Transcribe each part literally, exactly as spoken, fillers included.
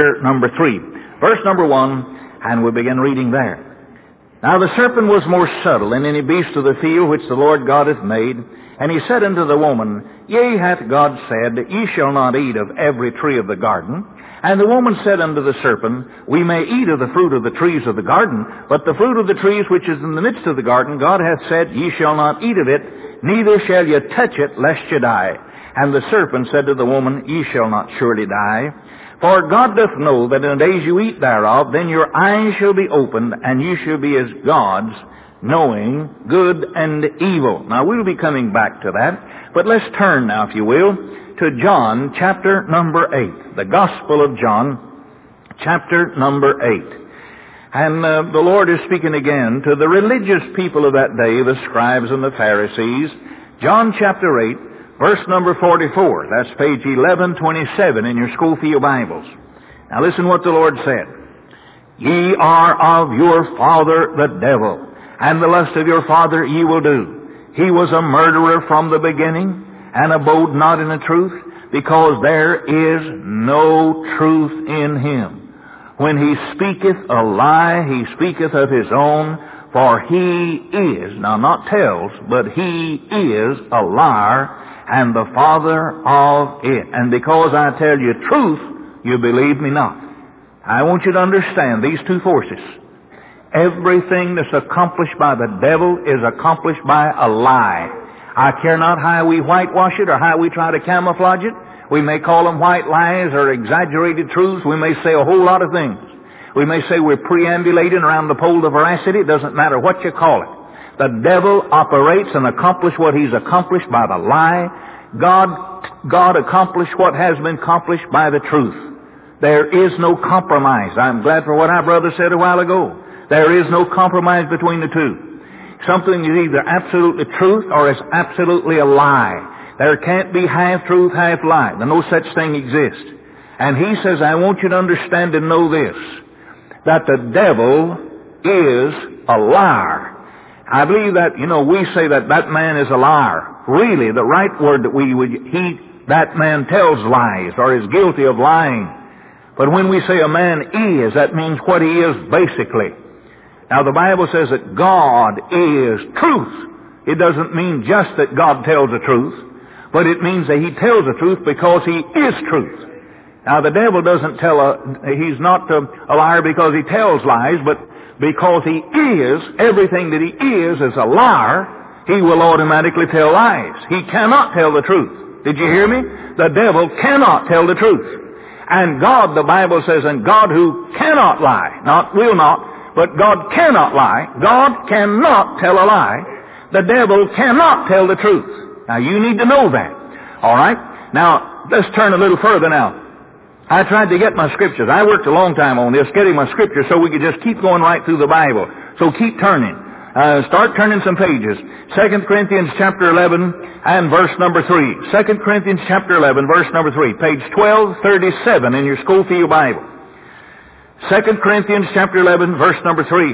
chapter number three, verse number one, and we begin reading there. Now the serpent was more subtle than any beast of the field which the Lord God hath made. And he said unto the woman, Yea, hath God said, Ye shall not eat of every tree of the garden. And the woman said unto the serpent, We may eat of the fruit of the trees of the garden, but the fruit of the trees which is in the midst of the garden, God hath said, Ye shall not eat of it, neither shall ye touch it, lest ye die. And the serpent said to the woman, Ye shall not surely die. For God doth know that in the days you eat thereof, then your eyes shall be opened, and you shall be as gods, knowing good and evil. Now, we'll be coming back to that, but let's turn now, if you will, to John chapter number eight, the Gospel of John, chapter number eight. And uh, the Lord is speaking again to the religious people of that day, the scribes and the Pharisees. John chapter eight, verse number forty-four. That's page eleven twenty-seven in your Schofield Bibles. Now listen what the Lord said. Ye are of your father the devil, and the lust of your father ye will do. He was a murderer from the beginning, and abode not in the truth, because there is no truth in him. When he speaketh a lie, he speaketh of his own, for he is, now not tells, but he is a liar, and the father of it. And because I tell you truth, you believe me not. I want you to understand these two forces. Everything that's accomplished by the devil is accomplished by a lie. I care not how we whitewash it or how we try to camouflage it. We may call them white lies or exaggerated truths. We may say a whole lot of things. We may say we're preambulating around the pole of veracity. It doesn't matter what you call it. The devil operates and accomplishes what he's accomplished by the lie. God, God accomplished what has been accomplished by the truth. There is no compromise. I'm glad for what our brother said a while ago. There is no compromise between the two. Something is either absolutely truth or it's absolutely a lie. There can't be half truth, half lie. No such thing exists. And he says, I want you to understand and know this, that the devil is a liar. I believe that, you know, we say that that man is a liar. Really, the right word that we would, he, that man tells lies or is guilty of lying. But when we say a man is, that means what he is basically. Now the Bible says that God is truth. It doesn't mean just that God tells the truth, but it means that he tells the truth because he is truth. Now the devil doesn't tell a, he's not a, a liar because he tells lies, but because he is, everything that he is is a liar, he will automatically tell lies. He cannot tell the truth. Did you hear me? The devil cannot tell the truth. And God, the Bible says, and God who cannot lie, not will not, but God cannot lie. God cannot tell a lie. The devil cannot tell the truth. Now you need to know that. All right? Now, let's turn a little further now. I tried to get my scriptures. I worked a long time on this, getting my scriptures so we could just keep going right through the Bible. So keep turning. Uh, start turning some pages. Second Corinthians chapter eleven and verse number three. Second Corinthians chapter eleven, verse number three. Page twelve thirty-seven in your Schofield Bible. Second Corinthians chapter eleven, verse number three.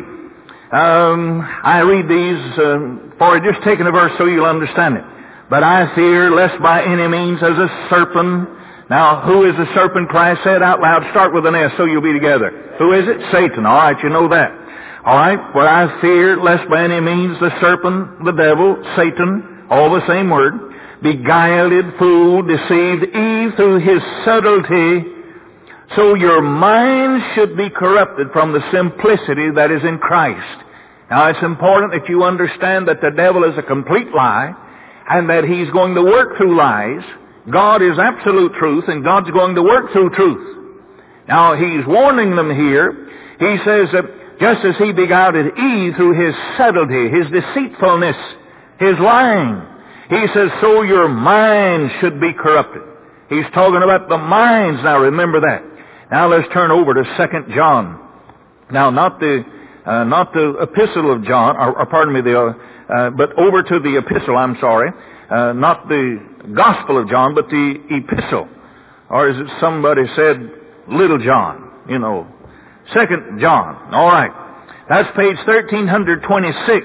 Um, I read these um, for just taking a verse so you'll understand it. But I fear lest by any means as a serpent. Now, who is the serpent? Christ said out loud. Start with an S so you'll be together. Who is it? Satan. All right, you know that. All right. For I fear lest by any means the serpent, the devil, Satan, all the same word, beguiled, fooled, deceived Eve through his subtlety. So your mind should be corrupted from the simplicity that is in Christ. Now it's important that you understand that the devil is a complete lie and that he's going to work through lies. God is absolute truth and God's going to work through truth. Now he's warning them here. He says that just as he beguiled Eve through his subtlety, his deceitfulness, his lying, he says, so your mind should be corrupted. He's talking about the minds now, remember that. Now let's turn over to Second John. Now not the uh, not the epistle of John, or, or pardon me, the uh, uh, but over to the epistle. I'm sorry, uh, not the Gospel of John, but the epistle, or is it somebody said Little John? You know, Second John. All right, that's page thirteen twenty-six,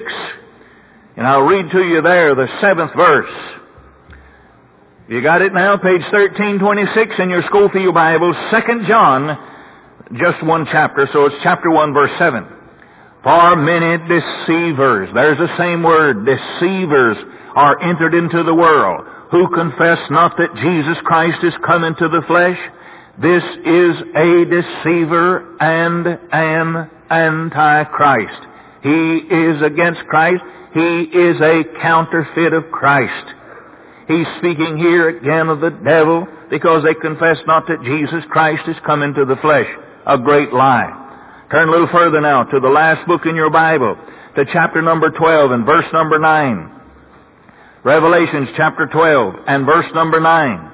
and I'll read to you there the seventh verse. You got it now? Page thirteen twenty-six in your Schofield Bible. Second John just one chapter, so it's chapter one, verse seven. For many deceivers, there's the same word, deceivers, are entered into the world, who confess not that Jesus Christ is come into the flesh. This is a deceiver and an antichrist. He is against Christ. He is a counterfeit of Christ. He's speaking here again of the devil, because they confess not that Jesus Christ is come into the flesh. A great lie. Turn a little further now to the last book in your Bible, to chapter number twelve and verse number nine. Revelations chapter twelve and verse number nine.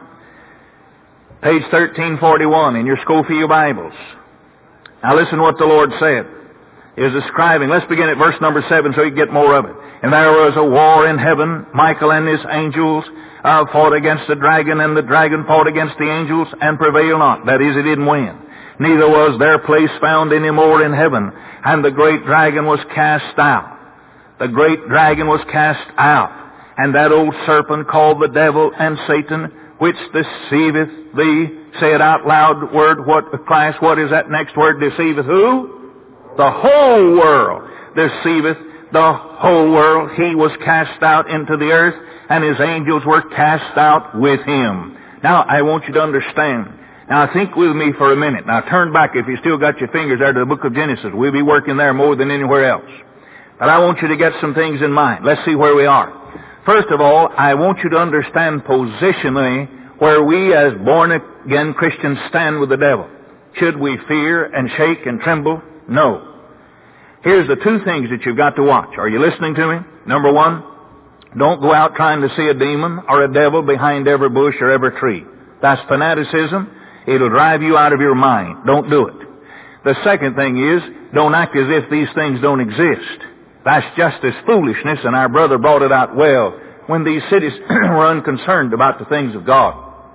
Page thirteen forty-one in your Schofield Bibles. Now listen what the Lord said. He is describing. Let's begin at verse number seven so you get more of it. And there was a war in heaven. Michael and his angels uh, fought against the dragon, and the dragon fought against the angels and prevailed not. That is, he didn't win. Neither was their place found any more in heaven. And the great dragon was cast out. The great dragon was cast out. And that old serpent called the devil and Satan, which deceiveth thee. Say it out loud, word, what, Christ, what is that next word? Deceiveth who? The whole world. Deceiveth the whole world. He was cast out into the earth, and his angels were cast out with him. Now, I want you to understand. Now, think with me for a minute. Now, turn back, if you still got your fingers there, to the book of Genesis. We'll be working there more than anywhere else. But I want you to get some things in mind. Let's see where we are. First of all, I want you to understand positionally where we as born-again Christians stand with the devil. Should we fear and shake and tremble? No. Here's the two things that you've got to watch. Are you listening to me? Number one, don't go out trying to see a demon or a devil behind every bush or every tree. That's fanaticism. It'll drive you out of your mind. Don't do it. The second thing is, don't act as if these things don't exist. That's just as foolishness, and our brother brought it out well when these cities were unconcerned about the things of God.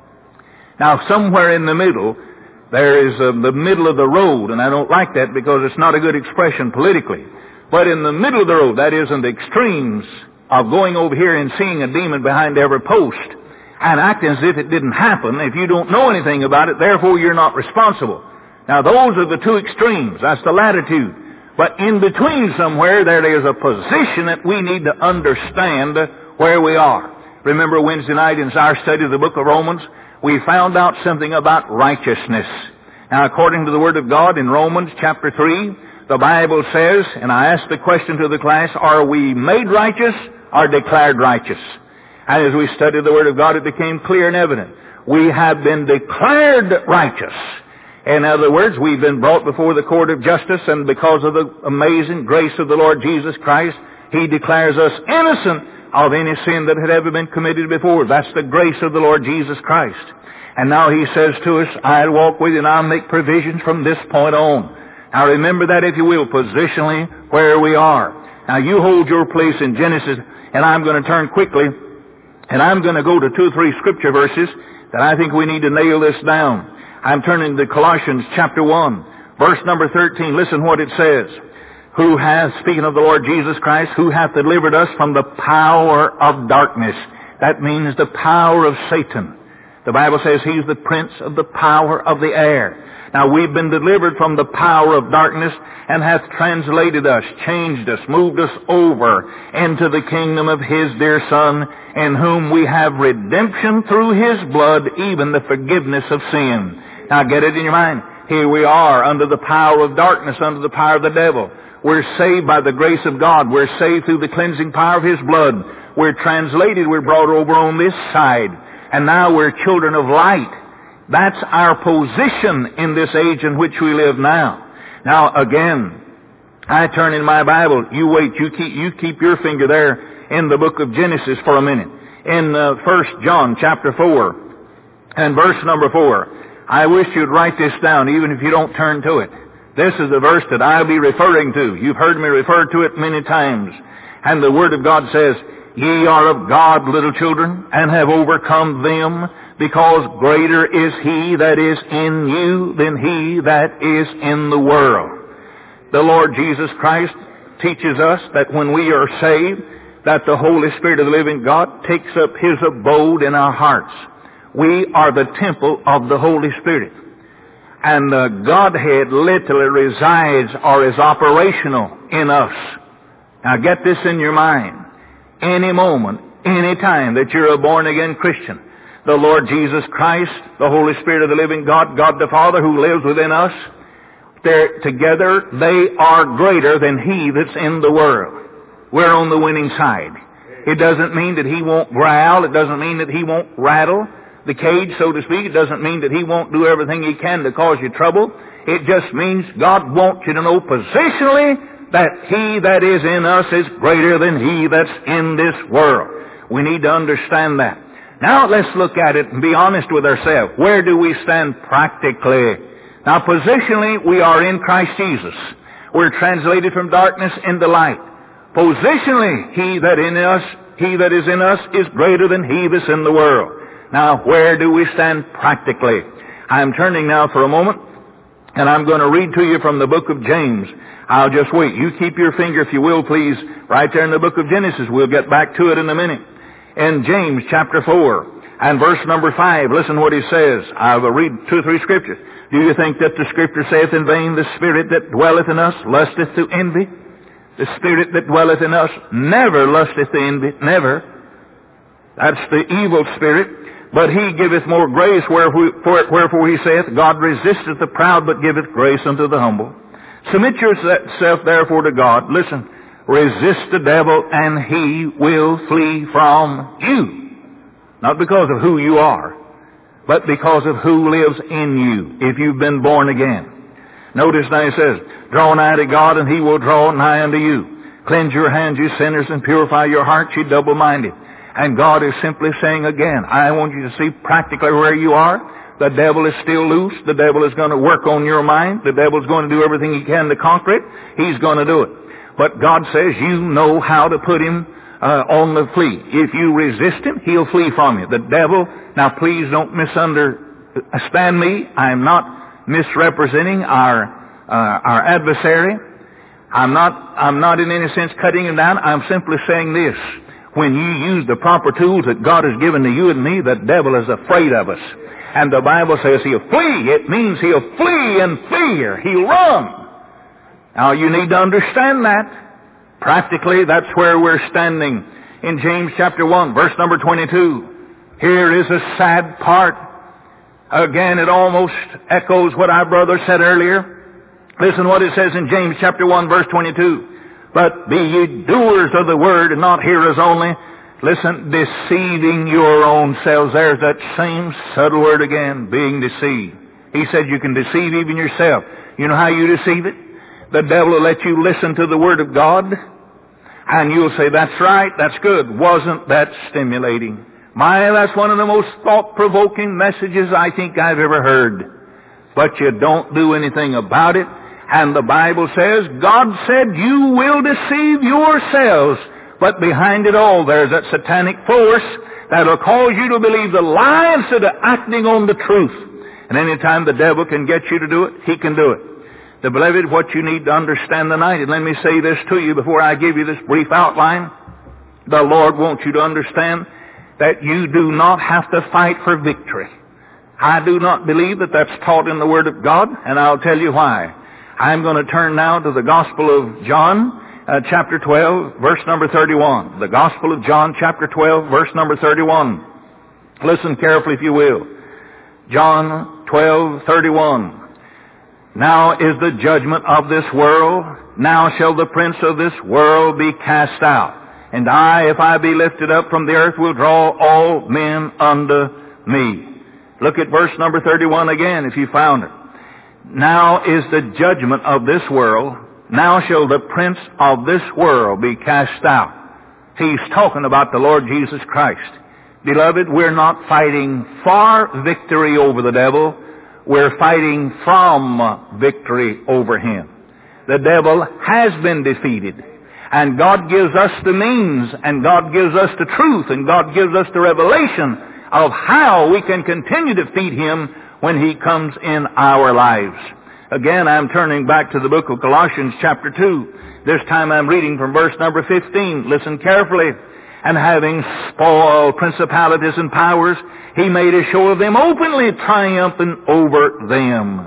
Now, somewhere in the middle, there is uh, the middle of the road, and I don't like that because it's not a good expression politically. But in the middle of the road, that is in the extremes of going over here and seeing a demon behind every post and acting as if it didn't happen. If you don't know anything about it, therefore you're not responsible. Now, those are the two extremes. That's the latitude. But in between somewhere, there is a position that we need to understand where we are. Remember Wednesday night in our study of the book of Romans, we found out something about righteousness. Now, according to the Word of God in Romans chapter three, the Bible says, and I asked the question to the class, are we made righteous or declared righteous? And as we studied the Word of God, it became clear and evident. We have been declared righteous. In other words, we've been brought before the court of justice, and because of the amazing grace of the Lord Jesus Christ, He declares us innocent of any sin that had ever been committed before. That's the grace of the Lord Jesus Christ. And now He says to us, I'll walk with you and I'll make provisions from this point on. Now remember that, if you will, positionally where we are. Now you hold your place in Genesis, and I'm going to turn quickly, and I'm going to go to two or three scripture verses that I think we need to nail this down. I'm turning to Colossians chapter one, verse number thirteen. Listen what it says. Who hath, speaking of the Lord Jesus Christ, who hath delivered us from the power of darkness. That means the power of Satan. The Bible says He's the prince of the power of the air. Now we've been delivered from the power of darkness, and hath translated us, changed us, moved us over into the kingdom of His dear Son, in whom we have redemption through His blood, even the forgiveness of sin. Now get it in your mind. Here we are under the power of darkness, under the power of the devil. We're saved by the grace of God. We're saved through the cleansing power of His blood. We're translated. We're brought over on this side. And now we're children of light. That's our position in this age in which we live now. Now again, I turn in my Bible. You wait. You keep, you keep your finger there in the book of Genesis for a minute. In uh, First John chapter four and verse number four. I wish you'd write this down, even if you don't turn to it. This is the verse that I'll be referring to. You've heard me refer to it many times. And the Word of God says, Ye are of God, little children, and have overcome them, because greater is He that is in you than he that is in the world. The Lord Jesus Christ teaches us that when we are saved, that the Holy Spirit of the living God takes up His abode in our hearts. We are the temple of the Holy Spirit. And the Godhead literally resides or is operational in us. Now get this in your mind. Any moment, any time that you're a born-again Christian, the Lord Jesus Christ, the Holy Spirit of the living God, God the Father who lives within us, they're together, they are greater than he that's in the world. We're on the winning side. It doesn't mean that he won't growl. It doesn't mean that he won't rattle the cage, so to speak. It doesn't mean that he won't do everything he can to cause you trouble. It just means God wants you to know positionally that he that is in us is greater than he that's in this world. We need to understand that. Now let's look at it and be honest with ourselves. Where do we stand practically? Now positionally, we are in Christ Jesus. We're translated from darkness into light. Positionally, he that in us, he that is in us is greater than he that's in the world. Now, where do we stand practically? I'm turning now for a moment, and I'm going to read to you from the book of James. I'll just wait. You keep your finger, if you will, please, right there in the book of Genesis. We'll get back to it in a minute. In James chapter four and verse number five, listen what he says. I will read two or three scriptures. Do you think that the scripture saith in vain, the spirit that dwelleth in us lusteth to envy? The spirit that dwelleth in us never lusteth to envy. Never. That's the evil spirit. But he giveth more grace, wherefore, wherefore he saith, God resisteth the proud, but giveth grace unto the humble. Submit yourself therefore to God. Listen, resist the devil, and he will flee from you. Not because of who you are, but because of who lives in you, if you've been born again. Notice now he says, draw nigh to God, and he will draw nigh unto you. Cleanse your hands, you sinners, and purify your hearts, you double-minded. And God is simply saying again, I want you to see practically where you are. The devil is still loose. The devil is going to work on your mind. The devil is going to do everything he can to conquer it. He's going to do it. But God says you know how to put him uh, on the flee. If you resist him, he'll flee from you. The devil, now please don't misunderstand me. I'm not misrepresenting our uh, our adversary. I'm not, I'm not in any sense cutting him down. I'm simply saying this. When you use the proper tools that God has given to you and me, the devil is afraid of us. And the Bible says he'll flee. It means he'll flee in fear. He'll run. Now you need to understand that. Practically, that's where we're standing. In James chapter one, verse number twenty-two. Here is a sad part. Again, it almost echoes what our brother said earlier. Listen what it says in James chapter one, verse twenty-two. But be ye doers of the word, and not hearers only. Listen, deceiving your own selves. There's that same subtle word again, being deceived. He said you can deceive even yourself. You know how you deceive it? The devil will let you listen to the word of God, and you'll say, that's right, that's good. Wasn't that stimulating? My, that's one of the most thought-provoking messages I think I've ever heard. But you don't do anything about it. And the Bible says, God said you will deceive yourselves. But behind it all, there's that satanic force that'll cause you to believe the lie instead of acting on the truth. And any time the devil can get you to do it, he can do it. The beloved, what you need to understand tonight, and let me say this to you before I give you this brief outline. The Lord wants you to understand that you do not have to fight for victory. I do not believe that that's taught in the Word of God, and I'll tell you why. I'm going to turn now to the Gospel of John, uh, chapter twelve, verse number thirty-one. The Gospel of John, chapter twelve, verse number thirty-one. Listen carefully if you will. John twelve, thirty-one. Now is the judgment of this world. Now shall the prince of this world be cast out. And I, if I be lifted up from the earth, will draw all men unto me. Look at verse number thirty-one again, if you found it. Now is the judgment of this world. Now shall the prince of this world be cast out. He's talking about the Lord Jesus Christ. Beloved, we're not fighting for victory over the devil. We're fighting from victory over him. The devil has been defeated. And God gives us the means, and God gives us the truth, and God gives us the revelation of how we can continue to defeat him when he comes in our lives. Again, I'm turning back to the book of Colossians chapter two. This time I'm reading from verse number fifteen. Listen carefully. And having spoiled principalities and powers, he made a show of them openly, triumphing over them.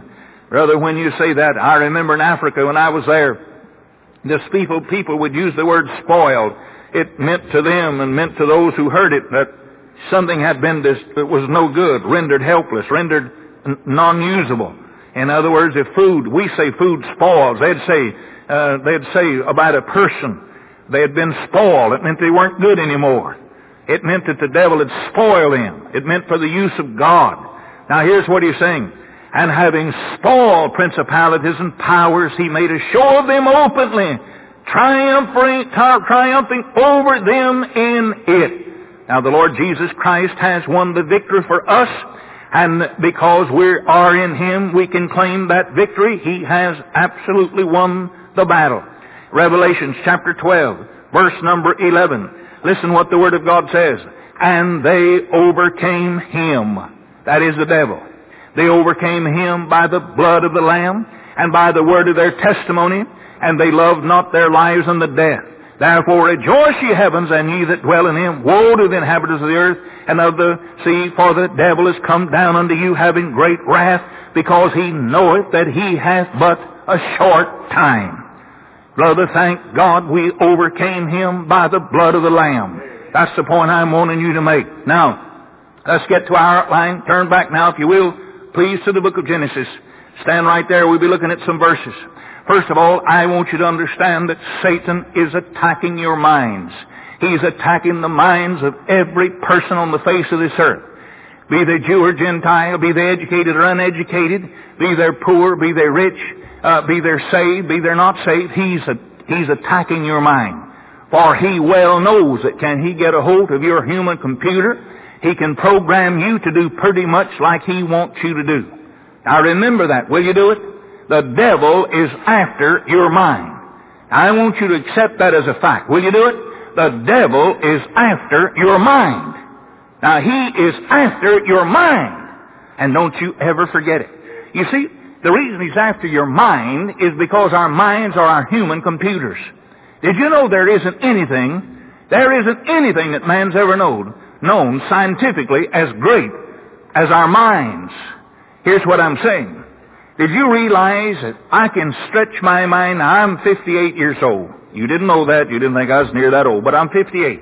Brother, when you say that, I remember in Africa when I was there, this people, people would use the word spoiled. It meant to them and meant to those who heard it that something had been dis- that was no good, rendered helpless, rendered n- non-usable. In other words, if food, we say food spoils, they'd say, uh, they'd say about a person, they had been spoiled. It meant they weren't good anymore. It meant that the devil had spoiled them. It meant for the use of God. Now here's what he's saying. And having spoiled principalities and powers, he made a show of them openly, triumphing, triumphing over them in it. Now the Lord Jesus Christ has won the victory for us, and because we are in Him, we can claim that victory. He has absolutely won the battle. Revelation chapter twelve, verse number eleven. Listen what the Word of God says. And they overcame him. That is the devil. They overcame him by the blood of the Lamb and by the word of their testimony, and they loved not their lives unto death. Therefore rejoice, ye heavens, and ye that dwell in them. Woe to the inhabitants of the earth and of the sea, for the devil is come down unto you, having great wrath, because he knoweth that he hath but a short time. Brother, thank God we overcame him by the blood of the Lamb. That's the point I'm wanting you to make. Now, let's get to our outline. Turn back now, if you will, please, to the book of Genesis. Stand right there. We'll be looking at some verses. First of all, I want you to understand that Satan is attacking your minds. He's attacking the minds of every person on the face of this earth. Be they Jew or Gentile, be they educated or uneducated, be they poor, be they rich, uh, be they saved, be they not saved, he's, a, he's attacking your mind. For he well knows that can he get a hold of your human computer, he can program you to do pretty much like he wants you to do. Now remember that. Will you do it? The devil is after your mind. I want you to accept that as a fact. Will you do it? The devil is after your mind. Now he is after your mind. And don't you ever forget it. You see, the reason he's after your mind is because our minds are our human computers. Did you know there isn't anything, there isn't anything that man's ever known, known scientifically as great as our minds? Here's what I'm saying. Did you realize that I can stretch my mind? Now, I'm fifty-eight years old. You didn't know that. You didn't think I was near that old, but I'm fifty-eight.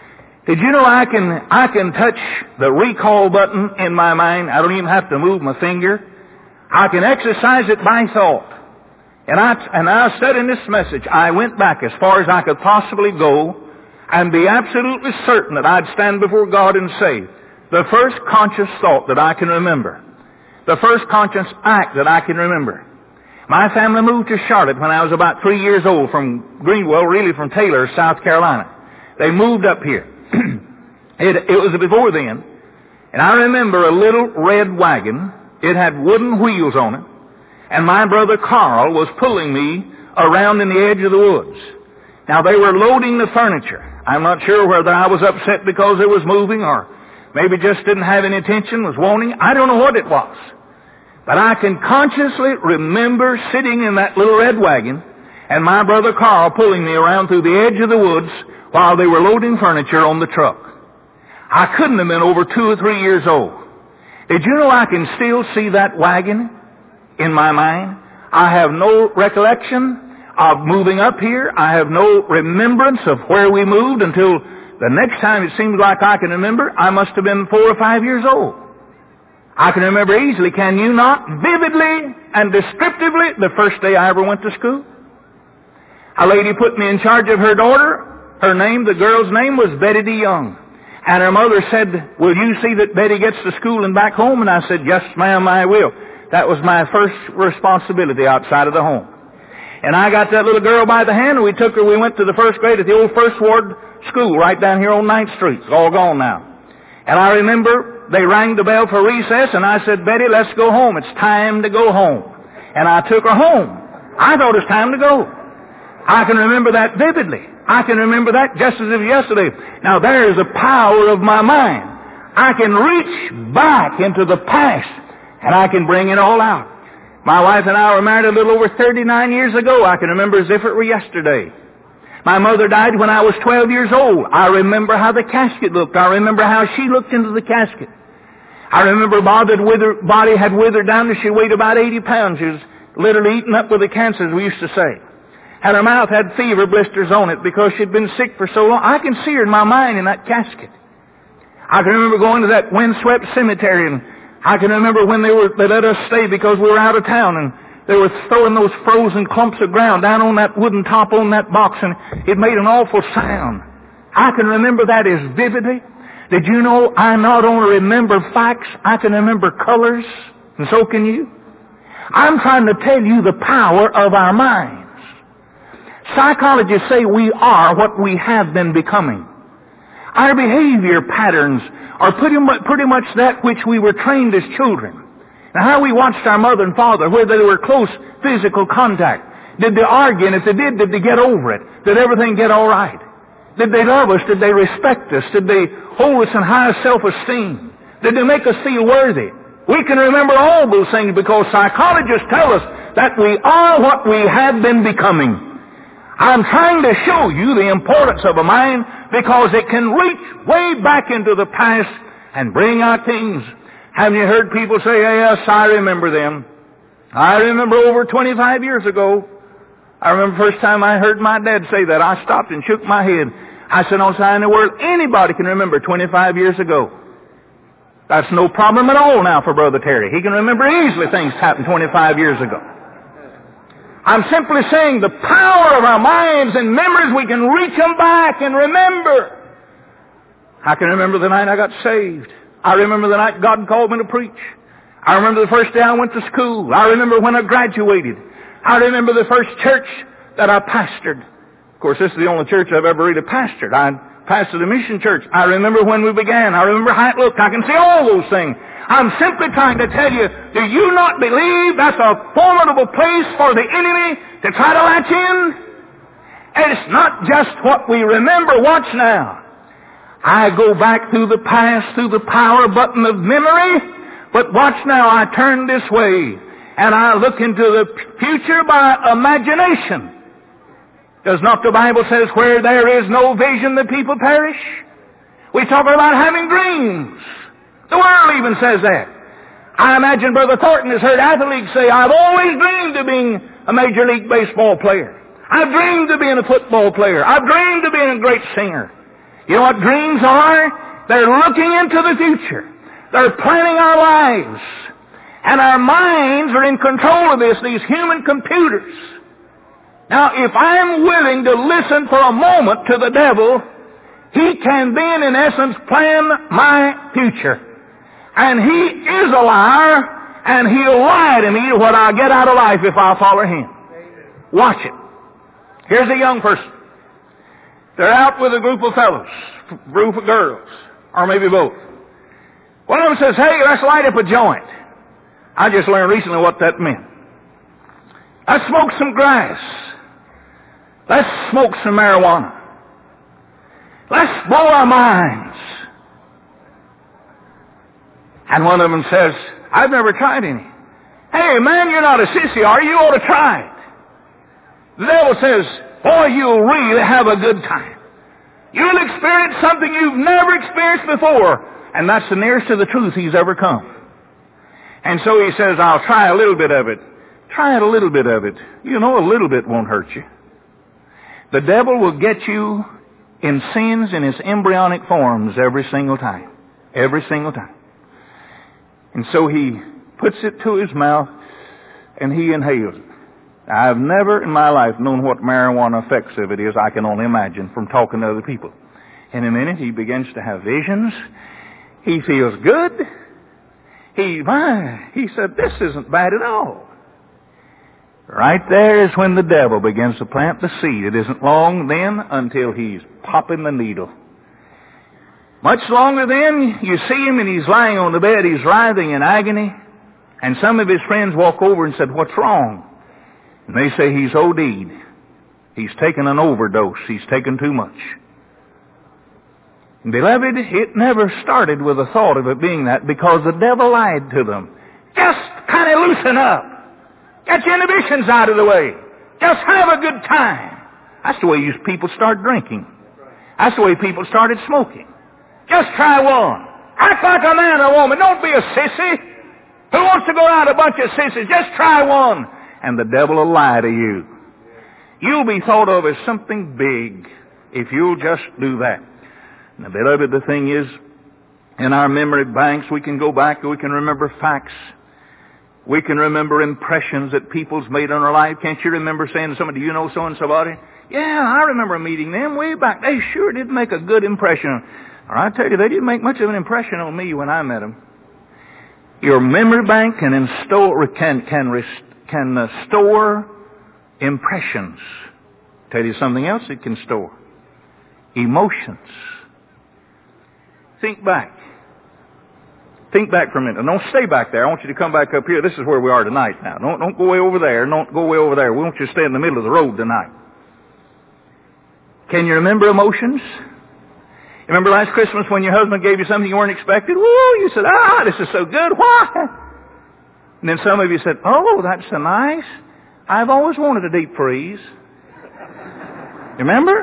Did you know I can, I can touch the recall button in my mind? I don't even have to move my finger. I can exercise it by thought. And I, and I said in this message, I went back as far as I could possibly go and be absolutely certain that I'd stand before God and say, the first conscious thought that I can remember, the first conscious act that I can remember. My family moved to Charlotte when I was about three years old from Greenwell, really from Taylor, South Carolina. They moved up here. it, it was before then. And I remember a little red wagon. It had wooden wheels on it. And my brother Carl was pulling me around in the edge of the woods. Now they were loading the furniture. I'm not sure whether I was upset because it was moving or maybe just didn't have any attention, was wanting. I don't know what it was. But I can consciously remember sitting in that little red wagon and my brother Carl pulling me around through the edge of the woods while they were loading furniture on the truck. I couldn't have been over two or three years old. Did you know I can still see that wagon in my mind? I have no recollection of moving up here. I have no remembrance of where we moved until the next time it seems like I can remember. I must have been four or five years old. I can remember easily, can you not, vividly and descriptively, the first day I ever went to school. A lady put me in charge of her daughter. Her name, the girl's name, was Betty DeYoung. And her mother said, will you see that Betty gets to school and back home? And I said, yes, ma'am, I will. That was my first responsibility outside of the home. And I got that little girl by the hand, and we took her, we went to the first grade at the old First Ward School right down here on ninth street. It's all gone now. And I remember they rang the bell for recess, and I said, Betty, let's go home. It's time to go home. And I took her home. I thought it was time to go. I can remember that vividly. I can remember that just as if yesterday. Now there is the power of my mind. I can reach back into the past, and I can bring it all out. My wife and I were married a little over thirty-nine years ago. I can remember as if it were yesterday. My mother died when I was twelve years old. I remember how the casket looked. I remember how she looked into the casket. I remember Bob's wither, body had withered down and she weighed about eighty pounds. She was literally eaten up with the cancer, as we used to say. And her mouth had fever blisters on it because she'd been sick for so long. I can see her in my mind in that casket. I can remember going to that windswept cemetery, and I can remember when they were they let us stay because we were out of town, and they were throwing those frozen clumps of ground down on that wooden top on that box, and it made an awful sound. I can remember that as vividly. Did you know I not only remember facts, I can remember colors, and so can you? I'm trying to tell you the power of our minds. Psychologists say we are what we have been becoming. Our behavior patterns are pretty much, pretty much that which we were trained as children. Now, how we watched our mother and father, whether they were close physical contact. Did they argue? And if they did, did they get over it? Did everything get all right? Did they love us? Did they respect us? Did they hold us in high self-esteem? Did they make us feel worthy? We can remember all those things because psychologists tell us that we are what we have been becoming. I'm trying to show you the importance of a mind because it can reach way back into the past and bring out things. Haven't you heard people say, yes, I remember them. I remember over twenty-five years ago. I remember the first time I heard my dad say that, I stopped and shook my head. I said, no sign in the world anybody can remember twenty-five years ago. That's no problem at all now for Brother Terry. He can remember easily things happened twenty-five years ago. I'm simply saying the power of our minds and memories, we can reach them back and remember. I can remember the night I got saved. I remember the night God called me to preach. I remember the first day I went to school. I remember when I graduated. I remember the first church that I pastored. Of course, this is the only church I've ever really pastored. I pastored a mission church. I remember when we began. I remember how it looked. I can see all those things. I'm simply trying to tell you, do you not believe that's a formidable place for the enemy to try to latch in? And it's not just what we remember. Watch now. I go back through the past, through the power button of memory, but watch now, I turn this way, and I look into the future by imagination. Does not the Bible says, where there is no vision, the people perish? We talk about having dreams. The world even says that. I imagine Brother Thornton has heard athletes say, I've always dreamed of being a Major League Baseball player. I've dreamed of being a football player. I've dreamed of being a great singer. You know what dreams are? They're looking into the future. They're planning our lives. And our minds are in control of this, these human computers. Now, if I'm willing to listen for a moment to the devil, he can then, in essence, plan my future. And he is a liar, and he'll lie to me what I'll get out of life if I'll follow him. Watch it. Here's a young person. They're out with a group of fellows, a group of girls, or maybe both. One of them says, hey, let's light up a joint. I just learned recently what that meant. Let's smoke some grass. Let's smoke some marijuana. Let's blow our minds. And one of them says, I've never tried any. Hey, man, you're not a sissy, are you? You ought to try it. The devil says, boy, you'll really have a good time. You'll experience something you've never experienced before. And that's the nearest to the truth he's ever come. And so he says, I'll try a little bit of it. Try it a little bit of it. You know, a little bit won't hurt you. The devil will get you in sins in his embryonic forms every single time. Every single time. And so he puts it to his mouth and he inhales it. I've never in my life known what marijuana effects of it is. I can only imagine from talking to other people. In a minute he begins to have visions. He feels good. He, my, he said, this isn't bad at all. Right there is when the devil begins to plant the seed. It isn't long then until he's popping the needle. Much longer then, you see him and he's lying on the bed, he's writhing in agony. And some of his friends walk over and said, what's wrong? And they say he's O D'd. He's taken an overdose. He's taken too much. And beloved, it never started with a thought of it being that because the devil lied to them. Just kind of loosen up. Get your inhibitions out of the way. Just have a good time. That's the way you people start drinking. That's the way people started smoking. Just try one. Act like a man or woman. Don't be a sissy. Who wants to go out a bunch of sissies? Just try one. And the devil will lie to you. You'll be thought of as something big if you'll just do that. Now, beloved, the thing is, in our memory banks, we can go back and we can remember facts. We can remember impressions that people's made on our life. Can't you remember saying to somebody, do you know so-and-somebody? Yeah, I remember meeting them way back. They sure did make a good impression. Or I tell you, they didn't make much of an impression on me when I met them. Your memory bank can install, can, can, rest, can uh, store impressions. Tell you something else it can store. Emotions. Think back. Think back for a minute. Don't stay back there. I want you to come back up here. This is where we are tonight now. Don't, don't go way over there. Don't go way over there. We want you to stay in the middle of the road tonight. Can you remember emotions? You remember last Christmas when your husband gave you something you weren't expecting? Woo! You said, ah, this is so good. Why? And then some of you said, oh, that's so nice. I've always wanted a deep freeze. You remember?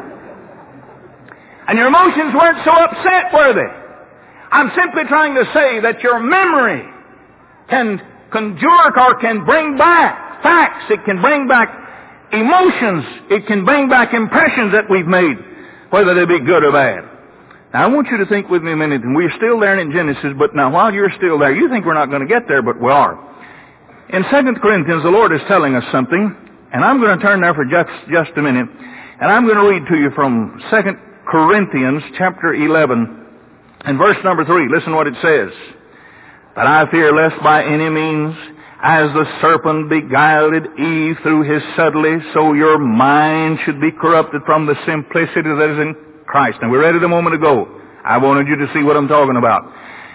And your emotions weren't so upset, were they? I'm simply trying to say that your memory can conjure or can bring back facts. It can bring back emotions. It can bring back impressions that we've made, whether they be good or bad. Now, I want you to think with me a minute, and we're still there in Genesis, but now while you're still there, you think we're not going to get there, but we are. In Second Corinthians, the Lord is telling us something, and I'm going to turn there for just, just a minute, and I'm going to read to you from Second Corinthians chapter eleven, and verse number three. Listen what it says. But I fear lest by any means, as the serpent beguiled Eve through his subtlety, so your mind should be corrupted from the simplicity that is in Christ. And we read it a moment ago. I wanted you to see what I'm talking about.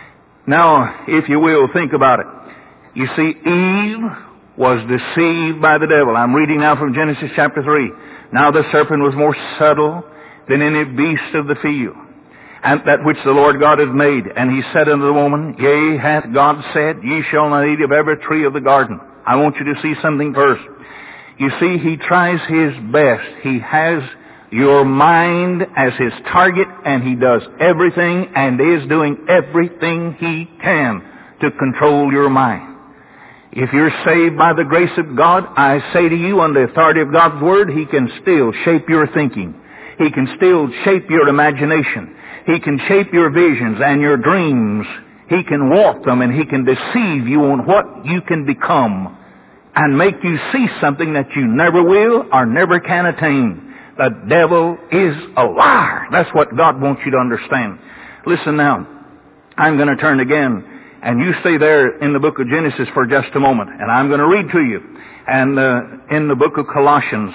Now, if you will, think about it. You see, Eve was deceived by the devil. I'm reading now from Genesis chapter three. Now the serpent was more subtle than any beast of the field, and that which the Lord God hath made. And he said unto the woman, Yea, hath God said, Ye shall not eat of every tree of the garden. I want you to see something first. You see, he tries his best. He has your mind as his target, and he does everything and is doing everything he can to control your mind. If you're saved by the grace of God, I say to you, on the authority of God's Word, he can still shape your thinking. He can still shape your imagination. He can shape your visions and your dreams. He can warp them, and he can deceive you on what you can become and make you see something that you never will or never can attain. The devil is a liar. That's what God wants you to understand. Listen now. I'm going to turn again, and you stay there in the book of Genesis for just a moment, and I'm going to read to you. And uh, in the book of Colossians,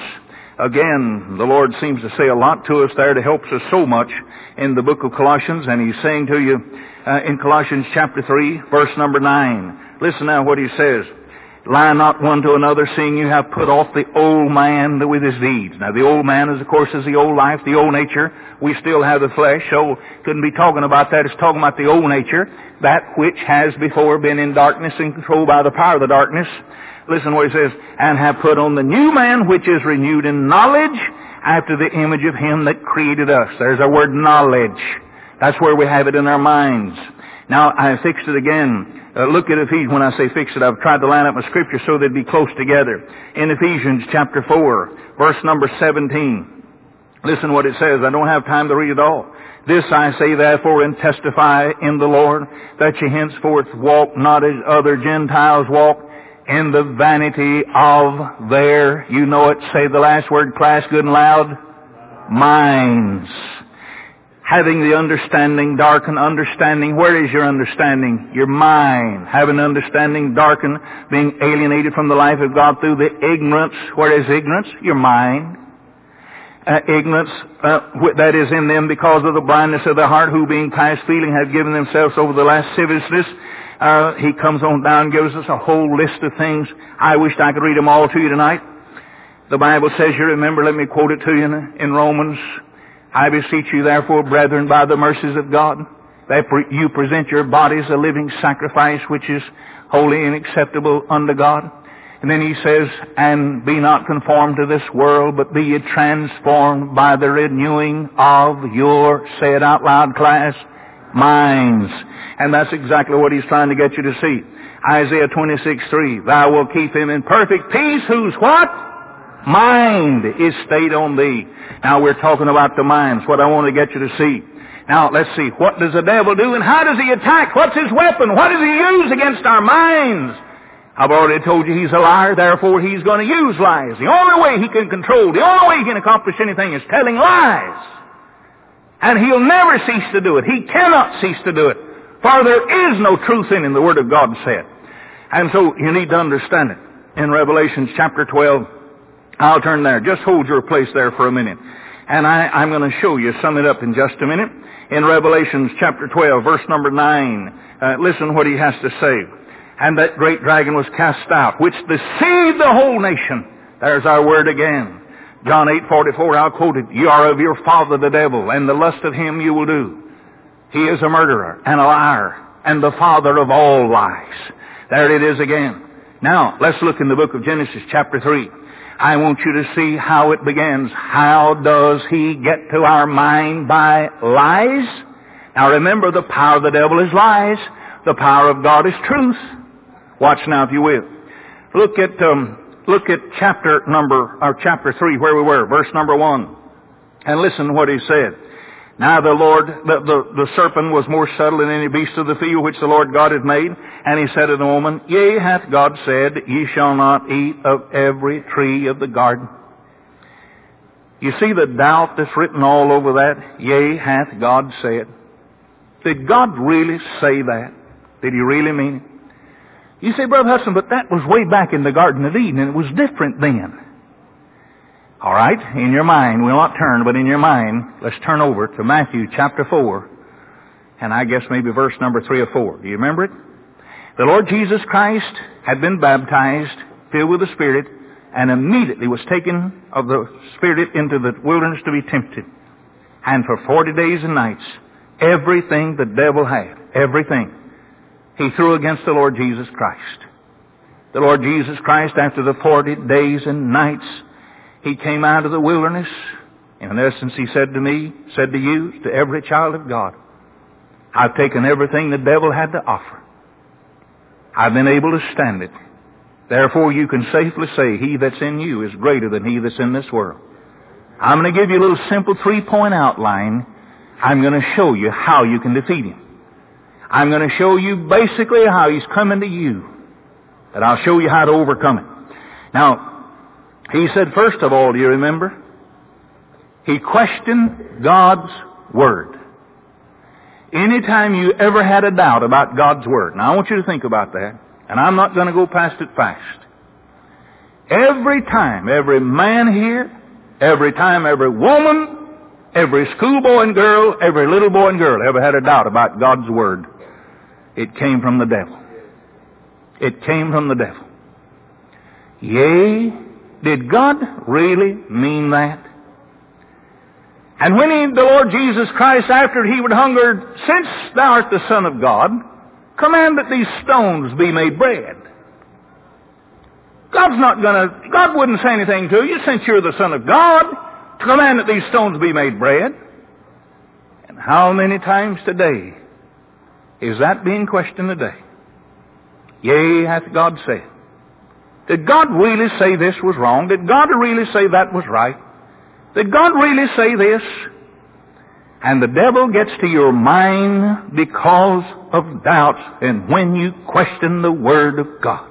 again, the Lord seems to say a lot to us there to help us so much in the book of Colossians, and he's saying to you uh, in Colossians chapter three, verse number nine. Listen now what he says. Lie not one to another, seeing you have put off the old man with his deeds. Now, the old man is, of course, is the old life, the old nature. We still have the flesh, so couldn't be talking about that. It's talking about the old nature, that which has before been in darkness and controlled by the power of the darkness. Listen to what he says. And have put on the new man, which is renewed in knowledge after the image of him that created us. There's our word knowledge. That's where we have it in our minds. Now, I fixed it again. Uh, look at Ephesians. When I say fix it, I've tried to line up my scripture so they'd be close together. In Ephesians chapter four, verse number seventeen. Listen what it says. I don't have time to read it all. This I say therefore and testify in the Lord, that ye henceforth walk not as other Gentiles walk, in the vanity of their, you know it, say the last word, class, good and loud, minds. Having the understanding darkened, understanding, where is your understanding? Your mind. Having understanding darkened, being alienated from the life of God through the ignorance. Where is ignorance? Your mind. Uh, ignorance uh, that is in them because of the blindness of the heart, who being past feeling have given themselves over the lasciviousness. Uh, he comes on down and gives us a whole list of things. I wished I could read them all to you tonight. The Bible says, you remember, let me quote it to you in, in Romans. I beseech you, therefore, brethren, by the mercies of God, that you present your bodies a living sacrifice, which is holy and acceptable unto God. And then he says, and be not conformed to this world, but be ye transformed by the renewing of your, say it out loud, class, minds. And that's exactly what he's trying to get you to see. Isaiah twenty-six three, thou wilt keep him in perfect peace whose what? Mind is stayed on thee. Now we're talking about the minds, what I want to get you to see. Now let's see, what does the devil do and how does he attack? What's his weapon? What does he use against our minds? I've already told you he's a liar, therefore he's going to use lies. The only way he can control, the only way he can accomplish anything is telling lies. And he'll never cease to do it. He cannot cease to do it. For there is no truth in him, the Word of God said. And so you need to understand it. In Revelation chapter twelve, I'll turn there. Just hold your place there for a minute. And I, I'm going to show you, sum it up in just a minute. In Revelation chapter twelve, verse number nine, uh, listen what he has to say. And that great dragon was cast out, which deceived the whole nation. There's our word again. John eight forty-four, I'll quote it. You are of your father the devil, and the lust of him you will do. He is a murderer and a liar, and the father of all lies. There it is again. Now, let's look in the book of Genesis chapter three. I want you to see how it begins. How does he get to our mind? By lies. Now remember, the power of the devil is lies. The power of God is truth. Watch now if you will. Look at, um, look at chapter number, or chapter three where we were, verse number one. And listen to what he said. Now the Lord, the, the, the serpent was more subtle than any beast of the field which the Lord God had made. And he said to the woman, Yea, hath God said, Ye shall not eat of every tree of the garden. You see the doubt that's written all over that? Yea, hath God said. Did God really say that? Did he really mean it? You say, Brother Hudson, but that was way back in the Garden of Eden, and it was different then. All right, in your mind, we'll not turn, but in your mind, let's turn over to Matthew chapter four, and I guess maybe verse number three or four. Do you remember it? The Lord Jesus Christ had been baptized, filled with the Spirit, and immediately was taken of the Spirit into the wilderness to be tempted. And for forty days and nights, everything the devil had, everything, he threw against the Lord Jesus Christ. The Lord Jesus Christ, after the forty days and nights, he came out of the wilderness. In essence, he said to me, said to you, to every child of God, I've taken everything the devil had to offer. I've been able to stand it. Therefore, you can safely say, he that's in you is greater than he that's in this world. I'm going to give you a little simple three-point outline. I'm going to show you how you can defeat him. I'm going to show you basically how he's coming to you. But I'll show you how to overcome it. Now, he said, first of all, do you remember? He questioned God's Word. Anytime you ever had a doubt about God's Word, now I want you to think about that, and I'm not going to go past it fast. Every time, every man here, every time, every woman, every schoolboy and girl, every little boy and girl ever had a doubt about God's Word, it came from the devil. It came from the devil. Yea, did God really mean that? And when he, the Lord Jesus Christ, after he would hungered, since thou art the Son of God, command that these stones be made bread. God's not gonna, God wouldn't say anything to you since you're the Son of God to command that these stones be made bread. And how many times today is that being questioned today? Yea, hath God said. Did God really say this was wrong? Did God really say that was right? Did God really say this? And the devil gets to your mind because of doubts and when you question the Word of God.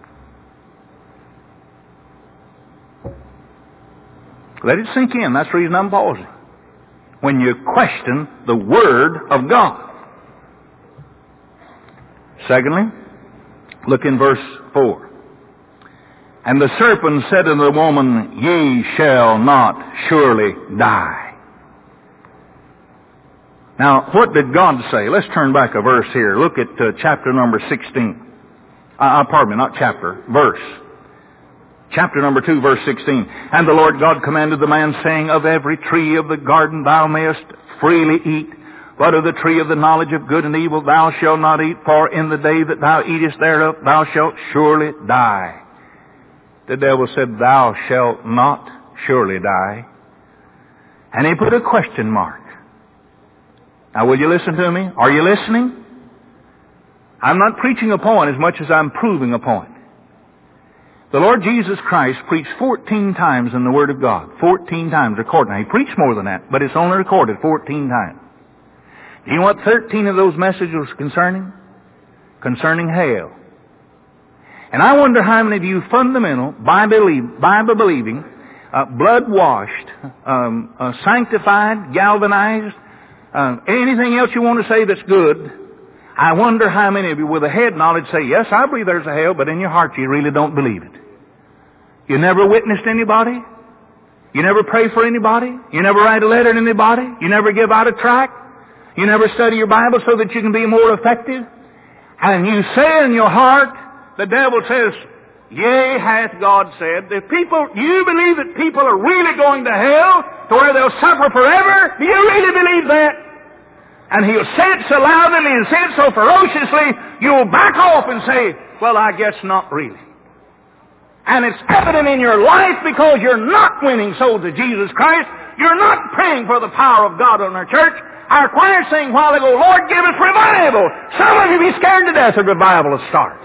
Let it sink in. That's the reason I'm pausing. When you question the Word of God. Secondly, look in verse four. And the serpent said unto the woman, Ye shall not surely die. Now, what did God say? Let's turn back a verse here. Look at uh, chapter number sixteen. Uh, pardon me, not chapter, verse. Chapter number two, verse sixteen. And the Lord God commanded the man, saying, Of every tree of the garden thou mayest freely eat, but of the tree of the knowledge of good and evil thou shalt not eat, for in the day that thou eatest thereof thou shalt surely die. The devil said, Thou shalt not surely die. And he put a question mark. Now, will you listen to me? Are you listening? I'm not preaching a point as much as I'm proving a point. The Lord Jesus Christ preached fourteen times in the Word of God. fourteen times recorded. Now, He preached more than that, but it's only recorded fourteen times. Do you know what thirteen of those messages was concerning? Concerning hell. And I wonder how many of you fundamental, Bible-believing, uh, blood-washed, um, uh, sanctified, galvanized, uh, anything else you want to say that's good, I wonder how many of you with a head knowledge say, yes, I believe there's a hell, but in your heart you really don't believe it. You never witnessed anybody? You never pray for anybody? You never write a letter to anybody? You never give out a tract? You never study your Bible so that you can be more effective? And you say in your heart, the devil says, yea, hath God said, that people, you believe that people are really going to hell, to where they'll suffer forever? Do you really believe that? And he'll say it so loudly and say it so ferociously, you'll back off and say, well, I guess not really. And it's evident in your life because you're not winning souls to Jesus Christ. You're not praying for the power of God on our church. Our choir sang a while ago, Lord, give us revival. Some of you be scared to death of revival will start.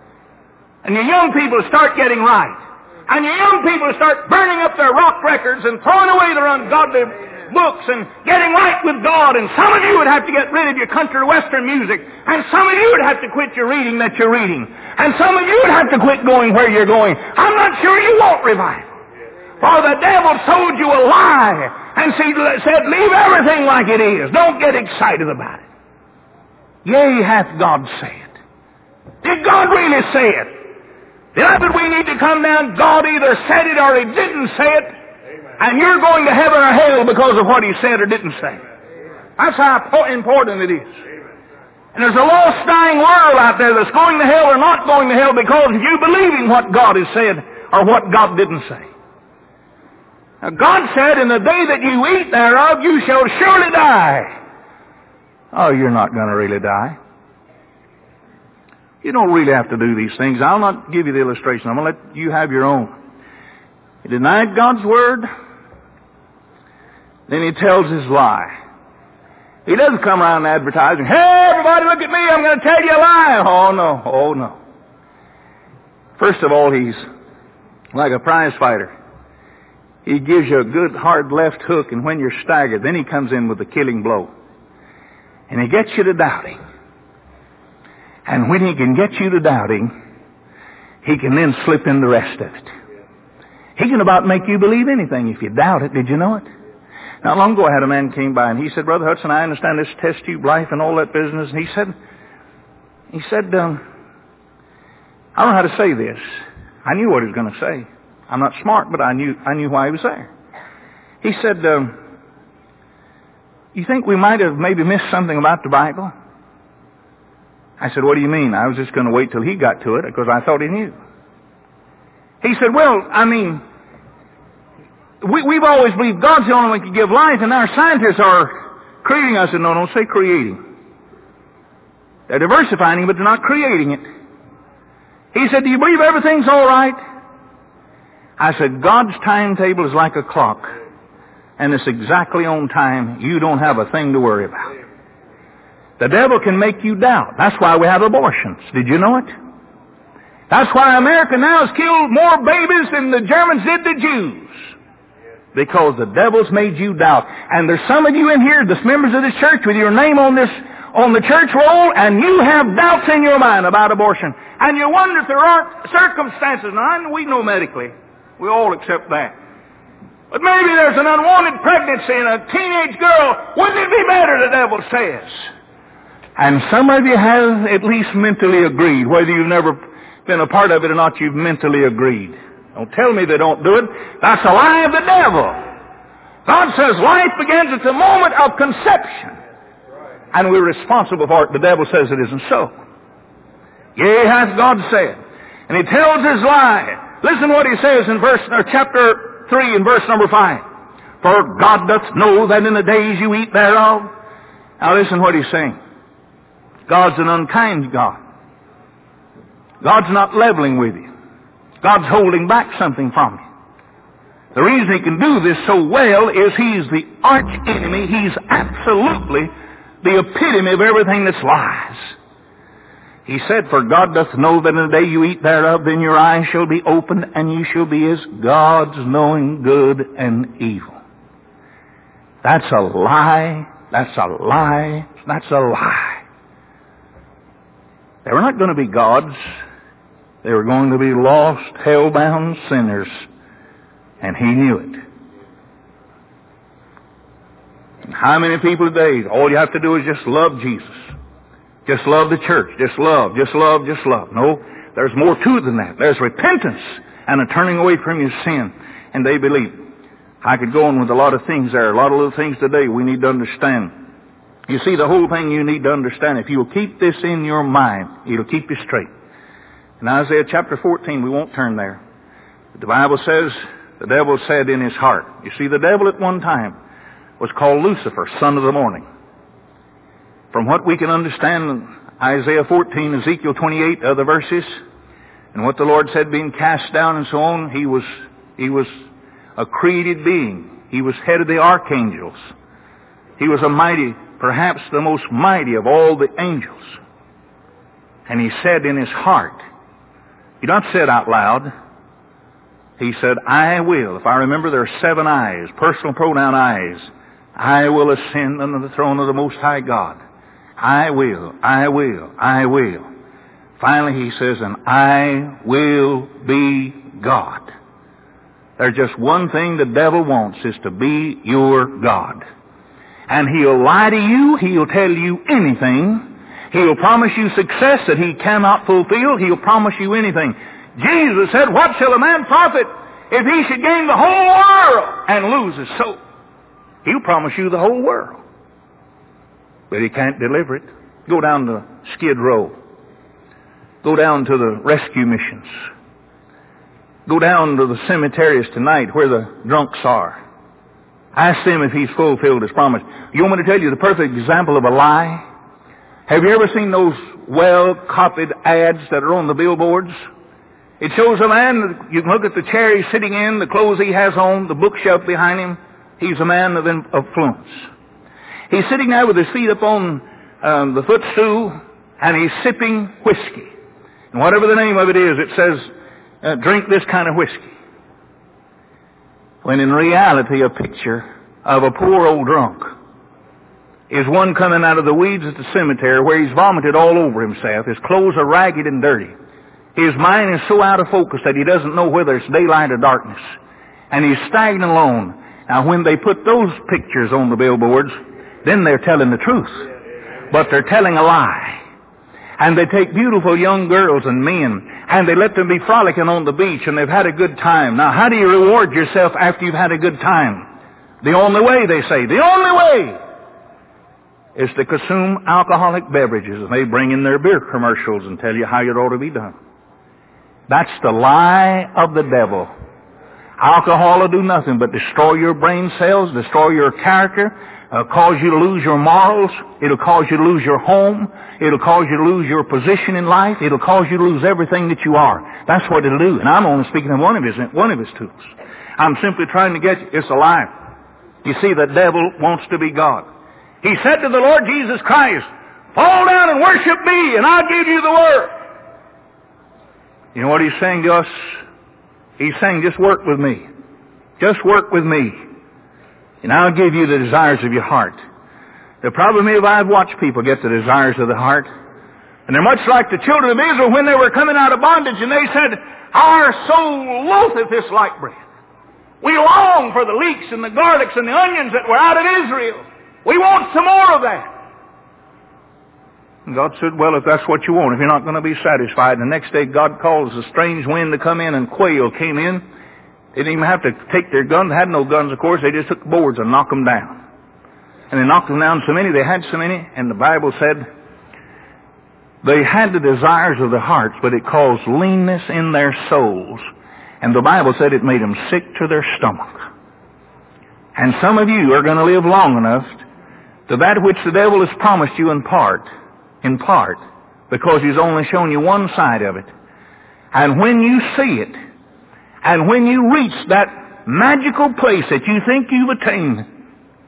And your young people start getting right. And your young people start burning up their rock records and throwing away their ungodly books and getting right with God. And some of you would have to get rid of your country western music. And some of you would have to quit your reading that you're reading. And some of you would have to quit going where you're going. I'm not sure you want revival. For the devil told you a lie and said, leave everything like it is. Don't get excited about it. Yea, hath God said. Did God really say it? Beloved, we need to come down. God either said it or He didn't say it. And you're going to heaven or hell because of what He said or didn't say. That's how important it is. And there's a lost, dying world out there that's going to hell or not going to hell because of you believing what God has said or what God didn't say. Now, God said, in the day that you eat thereof, you shall surely die. Oh, you're not going to really die. You don't really have to do these things. I'll not give you the illustration. I'm going to let you have your own. He denied God's word. Then he tells his lie. He doesn't come around advertising, hey, everybody look at me, I'm going to tell you a lie. Oh, no. Oh, no. First of all, he's like a prize fighter. He gives you a good hard left hook, and when you're staggered, then he comes in with the killing blow. And he gets you to doubting. And when he can get you to doubting, he can then slip in the rest of it. He can about make you believe anything if you doubt it. Did you know it? Not long ago I had a man came by and he said, Brother Hudson, I understand this test tube life and all that business. And he said, he said, um, I don't know how to say this. I knew what he was going to say. I'm not smart, but I knew I knew why he was there. He said, um, you think we might have maybe missed something about the Bible? I said, what do you mean? I was just going to wait till he got to it because I thought he knew. He said, well, I mean, we, we've always believed God's the only one who can give life, and our scientists are creating us. I said, no, don't say creating. They're diversifying, but they're not creating it. He said, do you believe everything's all right? I said, God's timetable is like a clock, and it's exactly on time. You don't have a thing to worry about. The devil can make you doubt. That's why we have abortions. Did you know it? That's why America now has killed more babies than the Germans did the Jews. Because the devil's made you doubt. And there's some of you in here, the members of this church, with your name on this, on the church roll, and you have doubts in your mind about abortion. And you wonder if there aren't circumstances. Now, I know we know medically. We all accept that. But maybe there's an unwanted pregnancy in a teenage girl. Wouldn't it be better, the devil says? And some of you have at least mentally agreed. Whether you've never been a part of it or not, you've mentally agreed. Don't tell me they don't do it. That's a lie of the devil. God says life begins at the moment of conception. And we're responsible for it. The devil says it isn't so. Yea, hath God said. And he tells his lie. Listen what he says in verse, or chapter three and verse number five. For God doth know that in the days you eat thereof. Now listen what he's saying. God's an unkind God. God's not leveling with you. God's holding back something from you. The reason he can do this so well is he's the arch enemy. He's absolutely the epitome of everything that's lies. He said, for God doth know that in the day you eat thereof, then your eyes shall be opened, and you shall be as gods, knowing good and evil. That's a lie. That's a lie. That's a lie. They were not going to be gods. They were going to be lost, hell-bound sinners. And he knew it. And how many people today, all you have to do is just love Jesus. Just love the church. Just love, just love, just love. No, there's more to it than that. There's repentance and a turning away from your sin. And they believe. I could go on with a lot of things there. A lot of little things today we need to understand. You see, the whole thing you need to understand. If you'll keep this in your mind, it'll keep you straight. In Isaiah chapter fourteen, we won't turn there. But the Bible says, the devil said in his heart. You see, the devil at one time was called Lucifer, son of the morning. From what we can understand in Isaiah fourteen, Ezekiel twenty-eight, other verses, and what the Lord said being cast down and so on, he was, he was a created being. He was head of the archangels. He was a mighty, perhaps the most mighty of all the angels. And he said in his heart, he not said out loud, he said, I will. If I remember, there are seven I's, personal pronoun I's. I will ascend unto the throne of the Most High God. I will, I will, I will. Finally he says, and I will be God. There's just one thing the devil wants, is to be your God. And he'll lie to you, he'll tell you anything. He'll promise you success that he cannot fulfill. He'll promise you anything. Jesus said, what shall a man profit if he should gain the whole world and lose his soul? He'll promise you the whole world. But he can't deliver it. Go down to Skid Row. Go down to the rescue missions. Go down to the cemeteries tonight where the drunks are. Ask them if he's fulfilled his promise. You want me to tell you the perfect example of a lie? Have you ever seen those well-copied ads that are on the billboards? It shows a man, you can look at the chair he's sitting in, the clothes he has on, the bookshelf behind him. He's a man of influence. He's sitting there with his feet up on um, the footstool, and he's sipping whiskey. And whatever the name of it is, it says, uh, drink this kind of whiskey. When in reality, a picture of a poor old drunk is one coming out of the weeds at the cemetery where he's vomited all over himself. His clothes are ragged and dirty. His mind is so out of focus that he doesn't know whether it's daylight or darkness. And he's staggering alone. Now, when they put those pictures on the billboards, then they're telling the truth. But they're telling a lie. And they take beautiful young girls and men, and they let them be frolicking on the beach, and they've had a good time. Now, how do you reward yourself after you've had a good time? The only way, they say, the only way is to consume alcoholic beverages. And they bring in their beer commercials and tell you how it ought to be done. That's the lie of the devil. Alcohol will do nothing but destroy your brain cells, destroy your character, uh, cause you to lose your morals. It'll cause you to lose your home. It'll cause you to lose your position in life. It'll cause you to lose everything that you are. That's what it'll do. And I'm only speaking of one of his, one of his tools. I'm simply trying to get you. It's a lie. You see, the devil wants to be God. He said to the Lord Jesus Christ, fall down and worship me, and I'll give you the world. You know what he's saying to us? He's saying, just work with me. Just work with me. And I'll give you the desires of your heart. The problem is, I've watched people get the desires of the heart. And they're much like the children of Israel when they were coming out of bondage, and they said, our soul loatheth this light bread. We long for the leeks and the garlics and the onions that were out of Israel. We want some more of that. And God said, well, if that's what you want, if you're not going to be satisfied. And the next day God calls a strange wind to come in, and quail came in. They didn't even have to take their guns. They had no guns, of course. They just took boards and knocked them down. And they knocked them down so many, they had so many, and the Bible said they had the desires of their hearts, but it caused leanness in their souls. And the Bible said it made them sick to their stomach. And some of you are going to live long enough to that which the devil has promised you in part, in part, because he's only shown you one side of it. And when you see it, and when you reach that magical place that you think you've attained,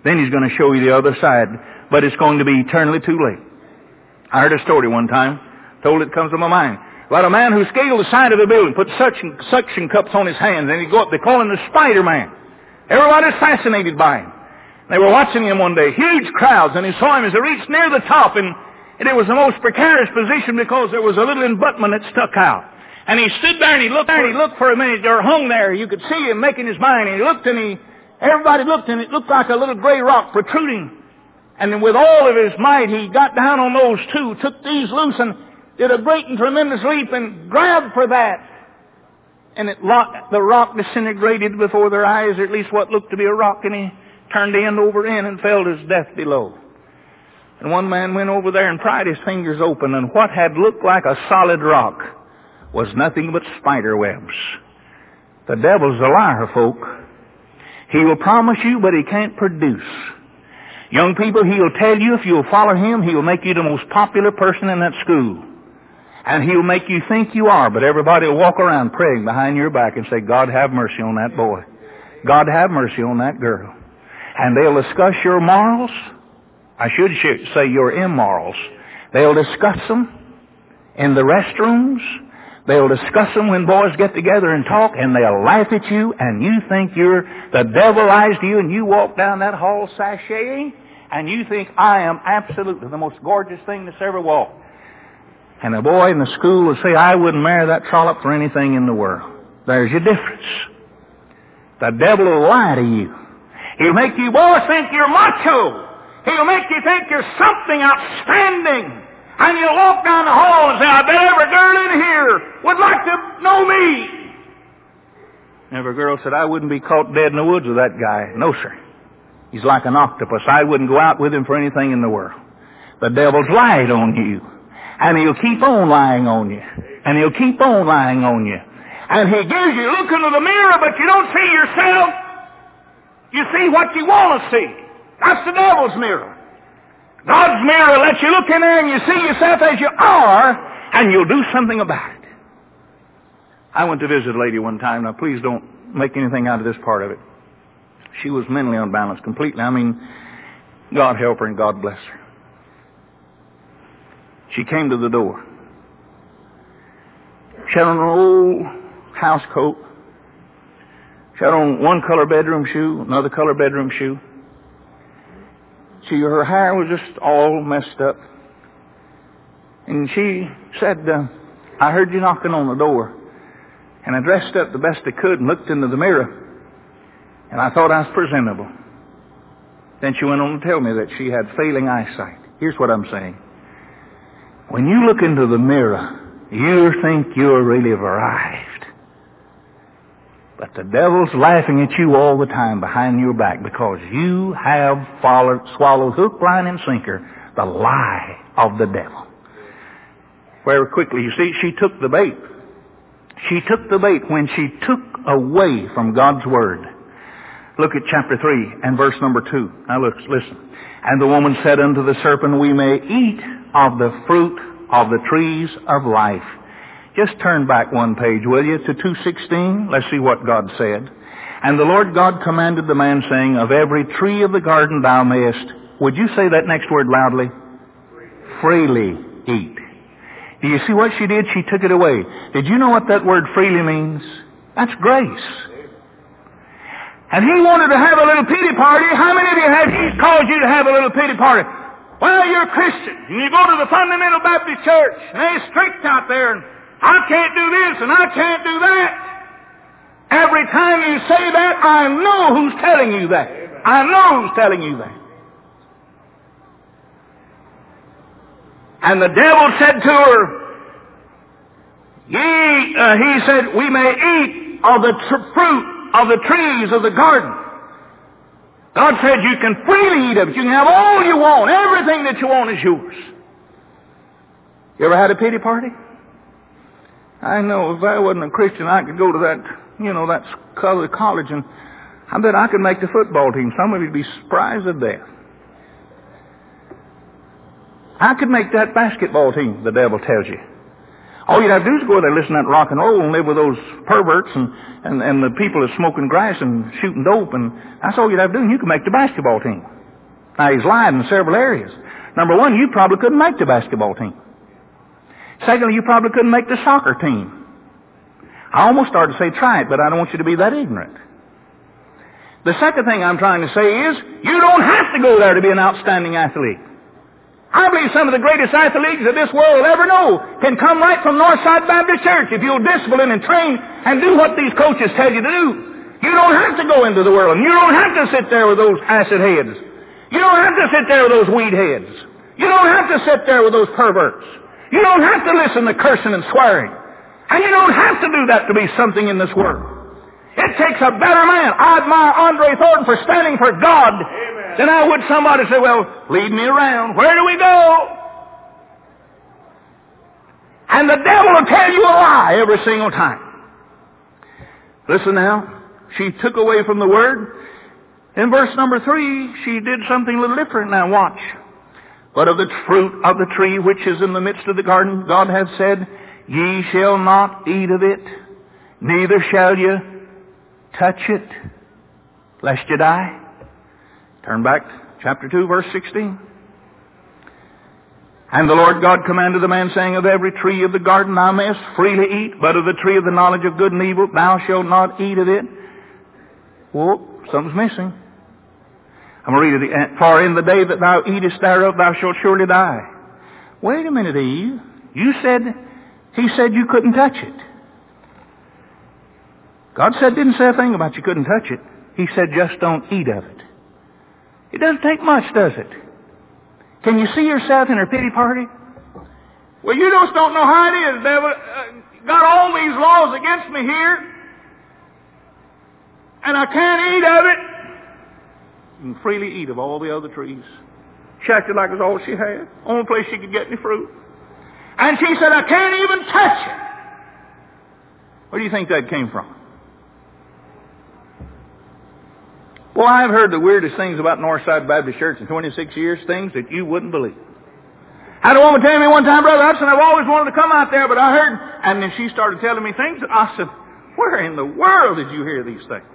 Then He's going to show you the other side. But it's going to be eternally too late. I heard a story one time, told it comes to my mind, about a man who scaled the side of a building, put suction, suction cups on his hands, and he'd go up. They call him the Spider-Man. Everybody's fascinated by him. They were watching him one day, huge crowds, and he saw him as he reached near the top, and it was the most precarious position because there was a little embutment that stuck out. And he stood there and he looked there and he looked for a minute, or hung there. You could see him making his mind, and he looked and he, everybody looked, and it looked like a little gray rock protruding. And then with all of his might, he got down on those two, took these loose, and did a great and tremendous leap and grabbed for that. And it locked, the rock disintegrated before their eyes, or at least what looked to be a rock, and he turned end over end and fell to his death below. And one man went over there and pried his fingers open, and what had looked like a solid rock was nothing but spider webs. The devil's a liar, folk. He will promise you, but he can't produce. Young people, he'll tell you if you'll follow him, he'll make you the most popular person in that school. And he'll make you think you are, but everybody will walk around praying behind your back and say, God have mercy on that boy. God have mercy on that girl. And they'll discuss your morals. I should say your immorals. They'll discuss them in the restrooms. They'll discuss them when boys get together and talk, and they'll laugh at you, and you think you're, the devil lies to you, and you walk down that hall sashaying, and you think, I am absolutely the most gorgeous thing that's ever walked. And a boy in the school will say, I wouldn't marry that trollop for anything in the world. There's your difference. The devil will lie to you. He'll make you boys think you're macho. He'll make you think you're something outstanding. And you'll walk down the hall and say, I bet every girl in here would like to know me. Every girl said, I wouldn't be caught dead in the woods with that guy. No, sir. He's like an octopus. I wouldn't go out with him for anything in the world. The devil's lied on you. And he'll keep on lying on you. And he'll keep on lying on you. And he gives you, look into the mirror, but you don't see yourself. You see what you want to see. That's the devil's mirror. God's mirror lets you look in there and you see yourself as you are, and you'll do something about it. I went to visit a lady one time. Now, please don't make anything out of this part of it. She was mentally unbalanced completely. I mean, God help her and God bless her. She came to the door. She had on an old house coat. She had on one color bedroom shoe, another color bedroom shoe. She, her hair was just all messed up. And she said, uh, I heard you knocking on the door. And I dressed up the best I could and looked into the mirror. And I thought I was presentable. Then she went on to tell me that she had failing eyesight. Here's what I'm saying. When you look into the mirror, you think you're really arrived. But the devil's laughing at you all the time behind your back because you have followed, swallowed hook, line, and sinker the lie of the devil. Very quickly, you see, she took the bait. She took the bait when she took away from God's Word. Look at chapter three and verse number two. Now look, listen. And the woman said unto the serpent, we may eat of the fruit of the trees of life. Just turn back one page, will you, to two sixteen? Let's see what God said. And the Lord God commanded the man, saying, of every tree of the garden thou mayest, would you say that next word loudly? Freely eat. Do you see what she did? She took it away. Did you know what that word freely means? That's grace. And he wanted to have a little pity party. How many of you have he called you to have a little pity party? Well, you're a Christian, and you go to the Fundamental Baptist Church, and they're strict out there, and I can't do this, and I can't do that. Every time you say that, I know who's telling you that. I know who's telling you that. And the devil said to her, Ye, uh, he said, we may eat of the tr- fruit of the trees of the garden. God said you can freely eat of it. You can have all you want. Everything that you want is yours. You ever had a pity party? I know if I wasn't a Christian, I could go to that, you know, that color college, and I bet I could make the football team. Some of you'd be surprised to death. I could make that basketball team, the devil tells you. All you'd have to do is go there, listen to that rock and roll, and live with those perverts and, and, and the people that smoking grass and shooting dope, and that's all you'd have to do, and you could make the basketball team. Now, he's lied in several areas. Number one, you probably couldn't make the basketball team. Secondly, you probably couldn't make the soccer team. I almost started to say try it, but I don't want you to be that ignorant. The second thing I'm trying to say is, you don't have to go there to be an outstanding athlete. I believe some of the greatest athletes that this world will ever know can come right from Northside Baptist Church if you'll discipline and train and do what these coaches tell you to do. You don't have to go into the world, and you don't have to sit there with those acid heads. You don't have to sit there with those weed heads. You don't have to sit there with those perverts. You don't have to listen to cursing and swearing. And you don't have to do that to be something in this world. It takes a better man. I admire Andre Thornton for standing for God Amen. Than I would somebody say, well, lead me around. Where do we go? And the devil will tell you a lie every single time. Listen now. She took away from the Word. In verse number three, she did something a little different. Now watch. But of the fruit of the tree which is in the midst of the garden, God hath said, ye shall not eat of it, neither shall ye touch it, lest you die. Turn back to chapter two, verse sixteen. And the Lord God commanded the man, saying, of every tree of the garden thou mayest freely eat, but of the tree of the knowledge of good and evil thou shalt not eat of it. Whoa, something's missing. I'm going to read it. For in the day that thou eatest thereof thou shalt surely die. Wait a minute, Eve. You said, he said you couldn't touch it. God said, didn't say a thing about you couldn't touch it. He said, just don't eat of it. It doesn't take much, does it? Can you see yourself in her pity party? Well, you just don't know how it is, devil. Uh, got all these laws against me here, and I can't eat of it. You can freely eat of all the other trees. She acted like it was all she had. Only place she could get any fruit. And she said, I can't even touch it. Where do you think that came from? Well, I've heard the weirdest things about Northside Baptist Church in twenty-six years, things that you wouldn't believe. I had a woman tell me one time, Brother Hudson, I've always wanted to come out there, but I heard, and then she started telling me things, and I said, where in the world did you hear these things?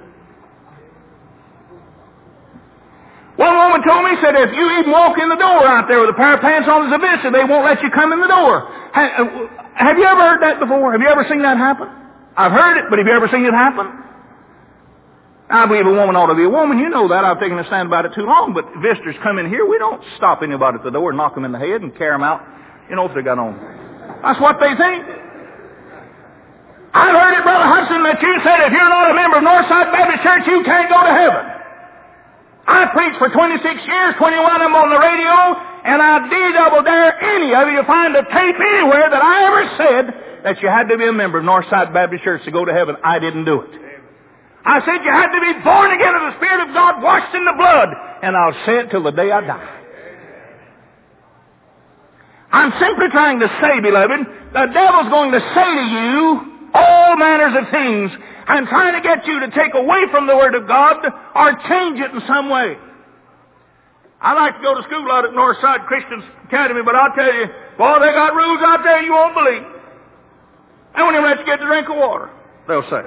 One woman told me, said, if you even walk in the door out there with a pair of pants on as a visitor, they won't let you come in the door. Have you ever heard that before? Have you ever seen that happen? I've heard it, but have you ever seen it happen? I believe a woman ought to be a woman. You know that. I've taken a stand about it too long. But visitors come in here, we don't stop anybody at the door and knock them in the head and carry them out, you know, if they got on. That's what they think. I've heard it, Brother Hudson, that you said if you're not a member of Northside Baptist Church, you can't go to heaven. I preached for twenty-six years, twenty-one of them on the radio, and I D-double dare any of you to find a tape anywhere that I ever said that you had to be a member of Northside Baptist Church to go to heaven. I didn't do it. I said you had to be born again of the Spirit of God, washed in the blood, and I'll say it till the day I die. I'm simply trying to say, beloved, the devil's going to say to you all manners of things and trying to get you to take away from the Word of God or change it in some way. I like to go to school out at Northside Christian Academy, but I'll tell you, boy, they got rules out there you won't believe. They won't even let you get a drink of water, they'll say.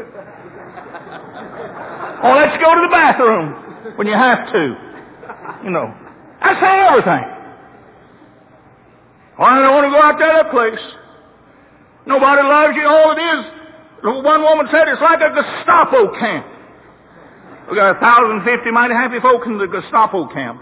Or let you go to the bathroom when you have to. You know. That's everything. Well, I don't want to go out there that place. Nobody loves you. All it is, one woman said, it's like a Gestapo camp. We got a thousand fifty mighty happy folk in the Gestapo camp.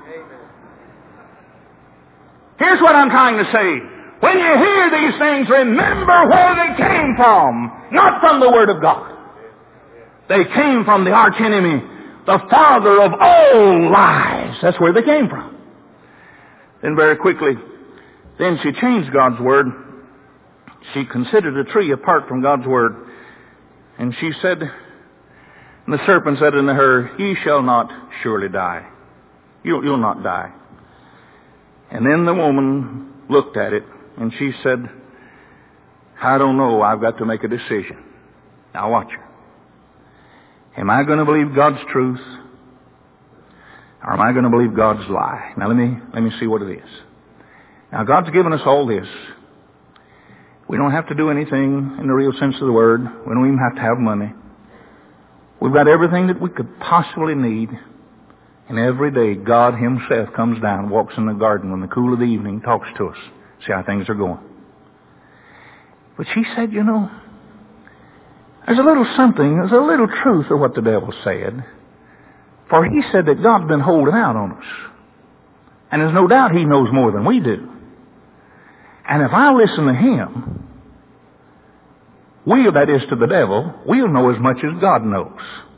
Here's what I'm trying to say. When you hear these things, remember where they came from. Not from the Word of God. They came from the archenemy, the father of all lies. That's where they came from. Then very quickly, then she changed God's Word. She considered a tree apart from God's Word. And she said, and the serpent said unto her, ye shall not surely die. You'll, you'll not die. And then the woman looked at it, and she said, I don't know, I've got to make a decision. Now watch her. Am I going to believe God's truth? Or am I going to believe God's lie? Now let me, let me see what it is. Now God's given us all this. We don't have to do anything in the real sense of the word. We don't even have to have money. We've got everything that we could possibly need. And every day, God Himself comes down, walks in the garden in the cool of the evening, talks to us, see how things are going. But she said, you know, there's a little something, there's a little truth of what the devil said. For he said that God's been holding out on us. And there's no doubt He knows more than we do. And if I listen to him, we'll, that is to the devil, we'll know as much as God knows.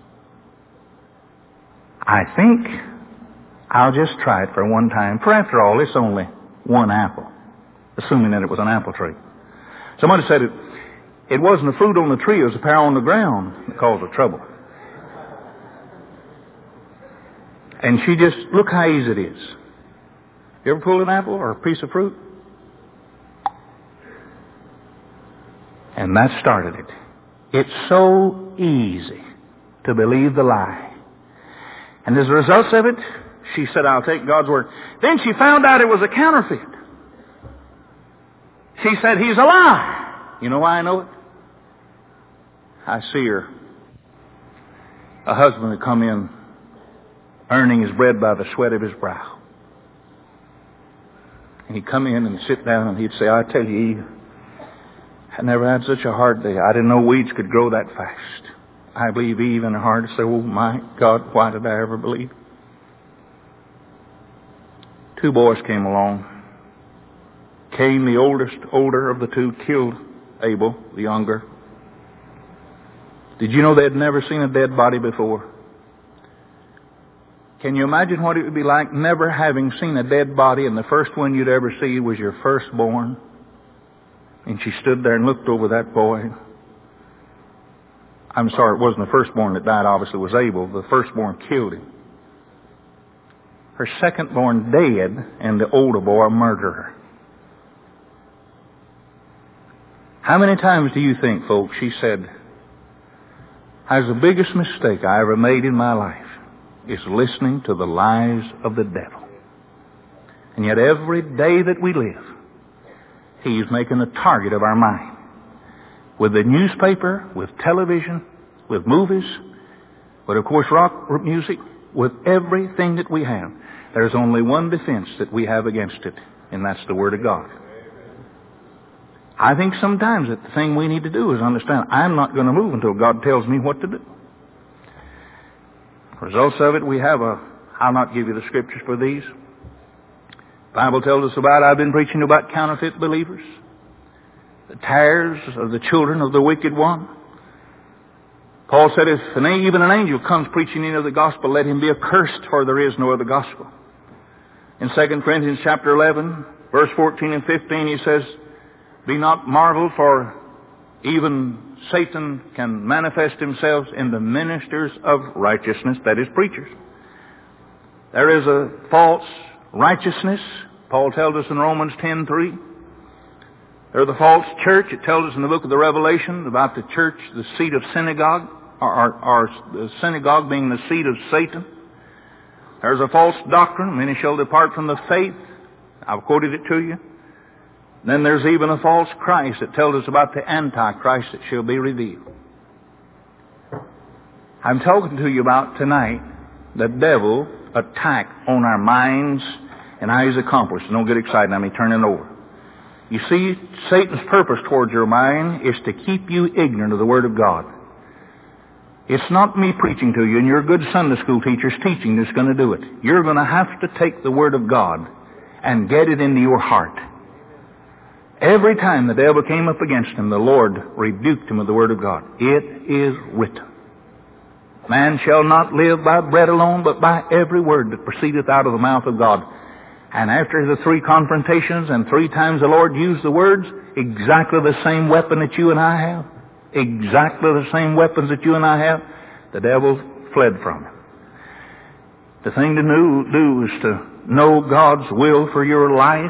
I think I'll just try it for one time. For after all, it's only one apple. Assuming that it was an apple tree. Somebody said it, it wasn't the fruit on the tree, it was the pear on the ground that caused the trouble. And she just, look how easy it is. You ever pull an apple or a piece of fruit? And that started it. It's so easy to believe the lie. And as a result of it, she said, I'll take God's word. Then she found out it was a counterfeit. She said, he's a lie. You know why I know it? I see her. A husband had come in earning his bread by the sweat of his brow. And he'd come in and sit down and he'd say, I tell you, Eve, I never had such a hard day. I didn't know weeds could grow that fast. I believe Eve in her heart said, oh my God, why did I ever believe? Two boys came along. Cain, the oldest, older of the two, killed Abel, the younger. Did you know they'd never seen a dead body before? Can you imagine what it would be like never having seen a dead body and the first one you'd ever see was your firstborn? And she stood there and looked over that boy. I'm sorry, it wasn't the firstborn that died, obviously it was Abel. The firstborn killed him. Her secondborn dead, and the older boy murdered her. How many times do you think, folks, she said, that's the biggest mistake I ever made in my life, is listening to the lies of the devil. And yet every day that we live, he's making a target of our mind. With the newspaper, with television, with movies, with, of course, rock music, with everything that we have. There's only one defense that we have against it, and that's the Word of God. I think sometimes that the thing we need to do is understand, I'm not going to move until God tells me what to do. Results of it, we have a, I'll not give you the scriptures for these. The Bible tells us about, I've been preaching about counterfeit believers. The tares of the children of the wicked one. Paul said, if an, even an angel comes preaching any of the gospel, let him be accursed, for there is no other gospel. In Second Corinthians chapter eleven, verse fourteen and fifteen, he says, be not marveled, for even Satan can manifest himself in the ministers of righteousness, that is, preachers. There is a false righteousness. Paul tells us in Romans ten three. There's the false church. It tells us in the book of the Revelation about the church, the seat of synagogue, or, or, or the synagogue being the seat of Satan. There's a false doctrine. Many shall depart from the faith. I've quoted it to you. Then there's even a false Christ that tells us about the Antichrist that shall be revealed. I'm talking to you about tonight the devil attack on our minds and how he's accomplished. Don't get excited. Let me turn it over. You see, Satan's purpose towards your mind is to keep you ignorant of the Word of God. It's not me preaching to you and your good Sunday school teachers teaching that's going to do it. You're going to have to take the Word of God and get it into your heart. Every time the devil came up against him, the Lord rebuked him with the Word of God. It is written, man shall not live by bread alone, but by every word that proceedeth out of the mouth of God. And after the three confrontations and three times the Lord used the words, exactly the same weapon that you and I have, exactly the same weapons that you and I have, the devil fled from him. The thing to do is to know God's will for your life,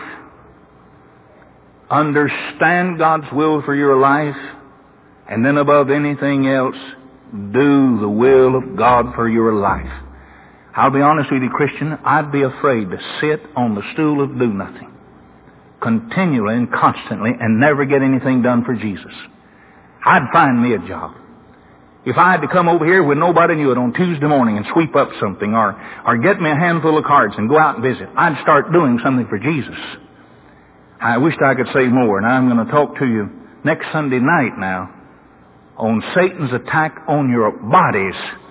understand God's will for your life, and then above anything else, do the will of God for your life. I'll be honest with you, Christian, I'd be afraid to sit on the stool of do nothing. continually and constantly and never get anything done for Jesus. I'd find me a job. If I had to come over here when nobody knew it on Tuesday morning and sweep up something or, or get me a handful of cards and go out and visit, I'd start doing something for Jesus. I wished I could say more, and I'm going to talk to you next Sunday night now on Satan's attack on your bodies.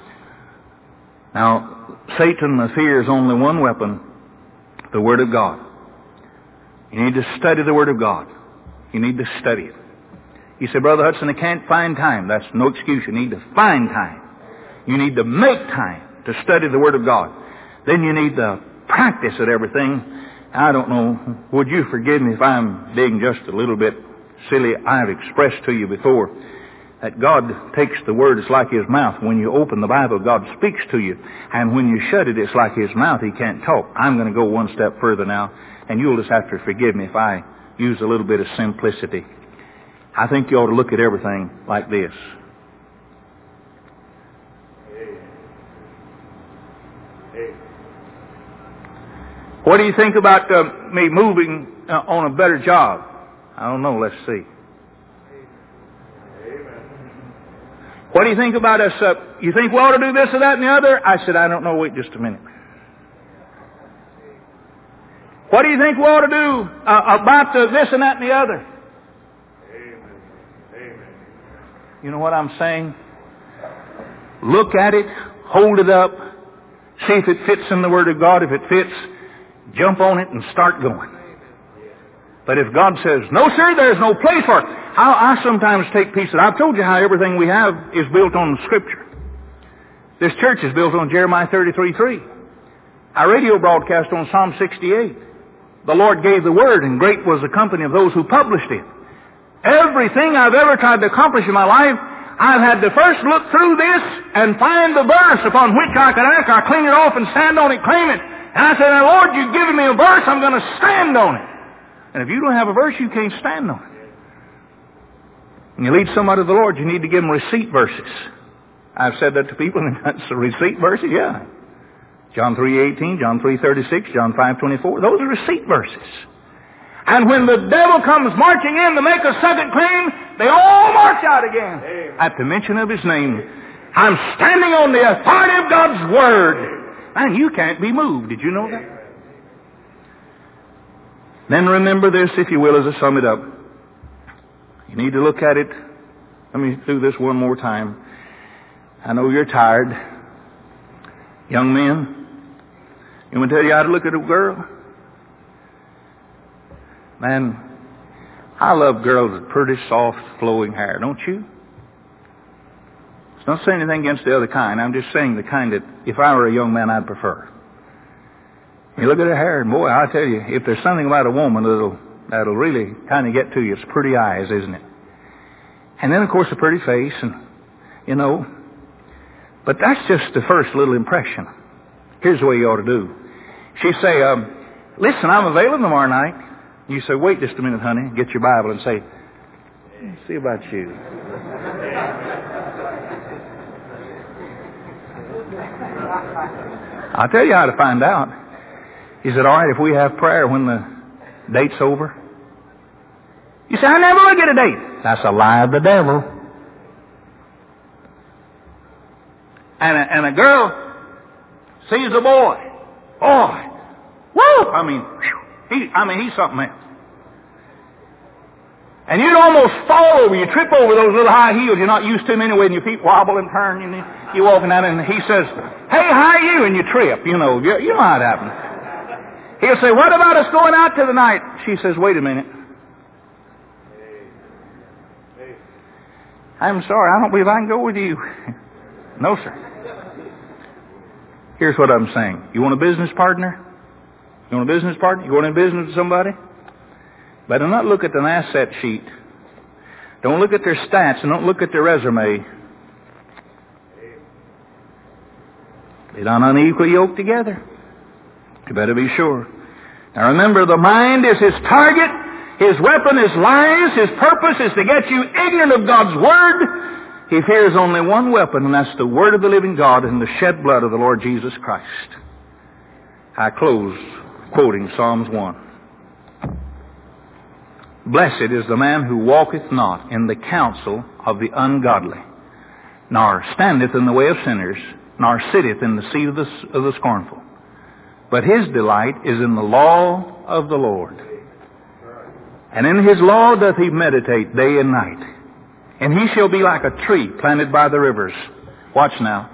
Now, Satan fears only one weapon, the Word of God. You need to study the Word of God. You need to study it. You say, Brother Hudson, I can't find time. That's no excuse. You need to find time. You need to make time to study the Word of God. Then you need to practice at everything. I don't know, would you forgive me if I'm being just a little bit silly? I've expressed to you before that God takes the Word, it's like His mouth. When you open the Bible, God speaks to you. And when you shut it, it's like His mouth. He can't talk. I'm going to go one step further now, and you'll just have to forgive me if I use a little bit of simplicity. I think you ought to look at everything like this. What do you think about uh, me moving uh, on a better job? I don't know. Let's see. What do you think about us? Uh, you think we ought to do this or that and the other? I said, I don't know. Wait just a minute. What do you think we ought to do uh, about uh, this and that and the other? You know what I'm saying? Look at it, hold it up, see if it fits in the Word of God. If it fits, jump on it and start going. But if God says, no sir, there's no place for it. I, I sometimes take pieces. I've told you how everything we have is built on Scripture. This church is built on Jeremiah thirty-three three. Our radio broadcast on Psalm sixty-eight. The Lord gave the Word, and great was the company of those who published it. Everything I've ever tried to accomplish in my life, I've had to first look through this and find the verse upon which I could act. I clean it off and stand on it, claim it. And I said, now, Lord, you've given me a verse, I'm going to stand on it. And if you don't have a verse, you can't stand on it. When you lead somebody to the Lord, you need to give them receipt verses. I've said that to people, and that's a receipt verses, yeah. John three eighteen, John three thirty-six, John five twenty-four. Those are receipt verses. And when the devil comes marching in to make a second claim, they all march out again. Amen. At the mention of His name. I'm standing on the authority of God's Word. And you can't be moved. Did you know that? Amen. Then remember this, if you will, as I sum it up. You need to look at it. Let me do this one more time. I know you're tired. Young men, you want me to tell you how to look at a girl? Man, I love girls with pretty soft, flowing hair, don't you? It's not saying anything against the other kind. I'm just saying the kind that, if I were a young man, I'd prefer. You look at her hair, and boy, I tell you, if there's something about a woman that'll, that'll really kind of get to you, it's pretty eyes, isn't it? And then, of course, a pretty face, and, you know, but that's just the first little impression. Here's the way you ought to do. She'd say, um, listen, I'm available tomorrow night. You say, wait just a minute, honey. Get your Bible and say, let's see about you. I'll tell you how to find out. Is it all right if we have prayer when the date's over? You say, I never will get a date. That's a lie of the devil. And a, and a girl sees a boy. Boy. Woo! I mean, he, I mean, he's something else. And you'd almost fall over. You trip over those little high heels you're not used to them anyway, and your feet wobble and turn. And you're walking out, and he says, hey, how are you? And you trip. You know, you, you know how it happens. He'll say, what about us going out to the night? She says, wait a minute. I'm sorry, I don't believe I can go with you. No, sir. Here's what I'm saying. You want a business partner? You want a business partner? You going in business with somebody? Better not look at an asset sheet. Don't look at their stats and don't look at their resume. They don't unequal yoke together. You better be sure. Now remember, the mind is his target. His weapon is lies. His purpose is to get you ignorant of God's Word. He fears only one weapon, and that's the Word of the living God and the shed blood of the Lord Jesus Christ. I close quoting Psalms one. Blessed is the man who walketh not in the counsel of the ungodly, nor standeth in the way of sinners, nor sitteth in the seat of the, of the scornful. But his delight is in the law of the Lord. And in his law doth he meditate day and night. And he shall be like a tree planted by the rivers. Watch now.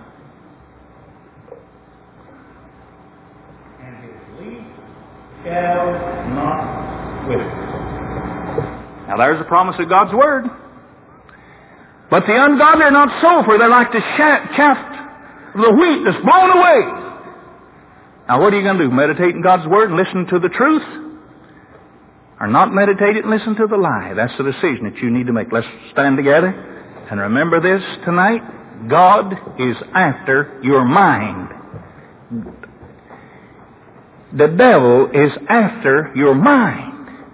And his leaf shall not wither. Now there's the promise of God's Word. But the ungodly are not so, for they're like the chaff of the wheat that's blown away. Now what are you going to do? Meditate in God's Word and listen to the truth? Or not meditate it and listen to the lie? That's the decision that you need to make. Let's stand together and remember this tonight. God is after your mind. The devil is after your mind.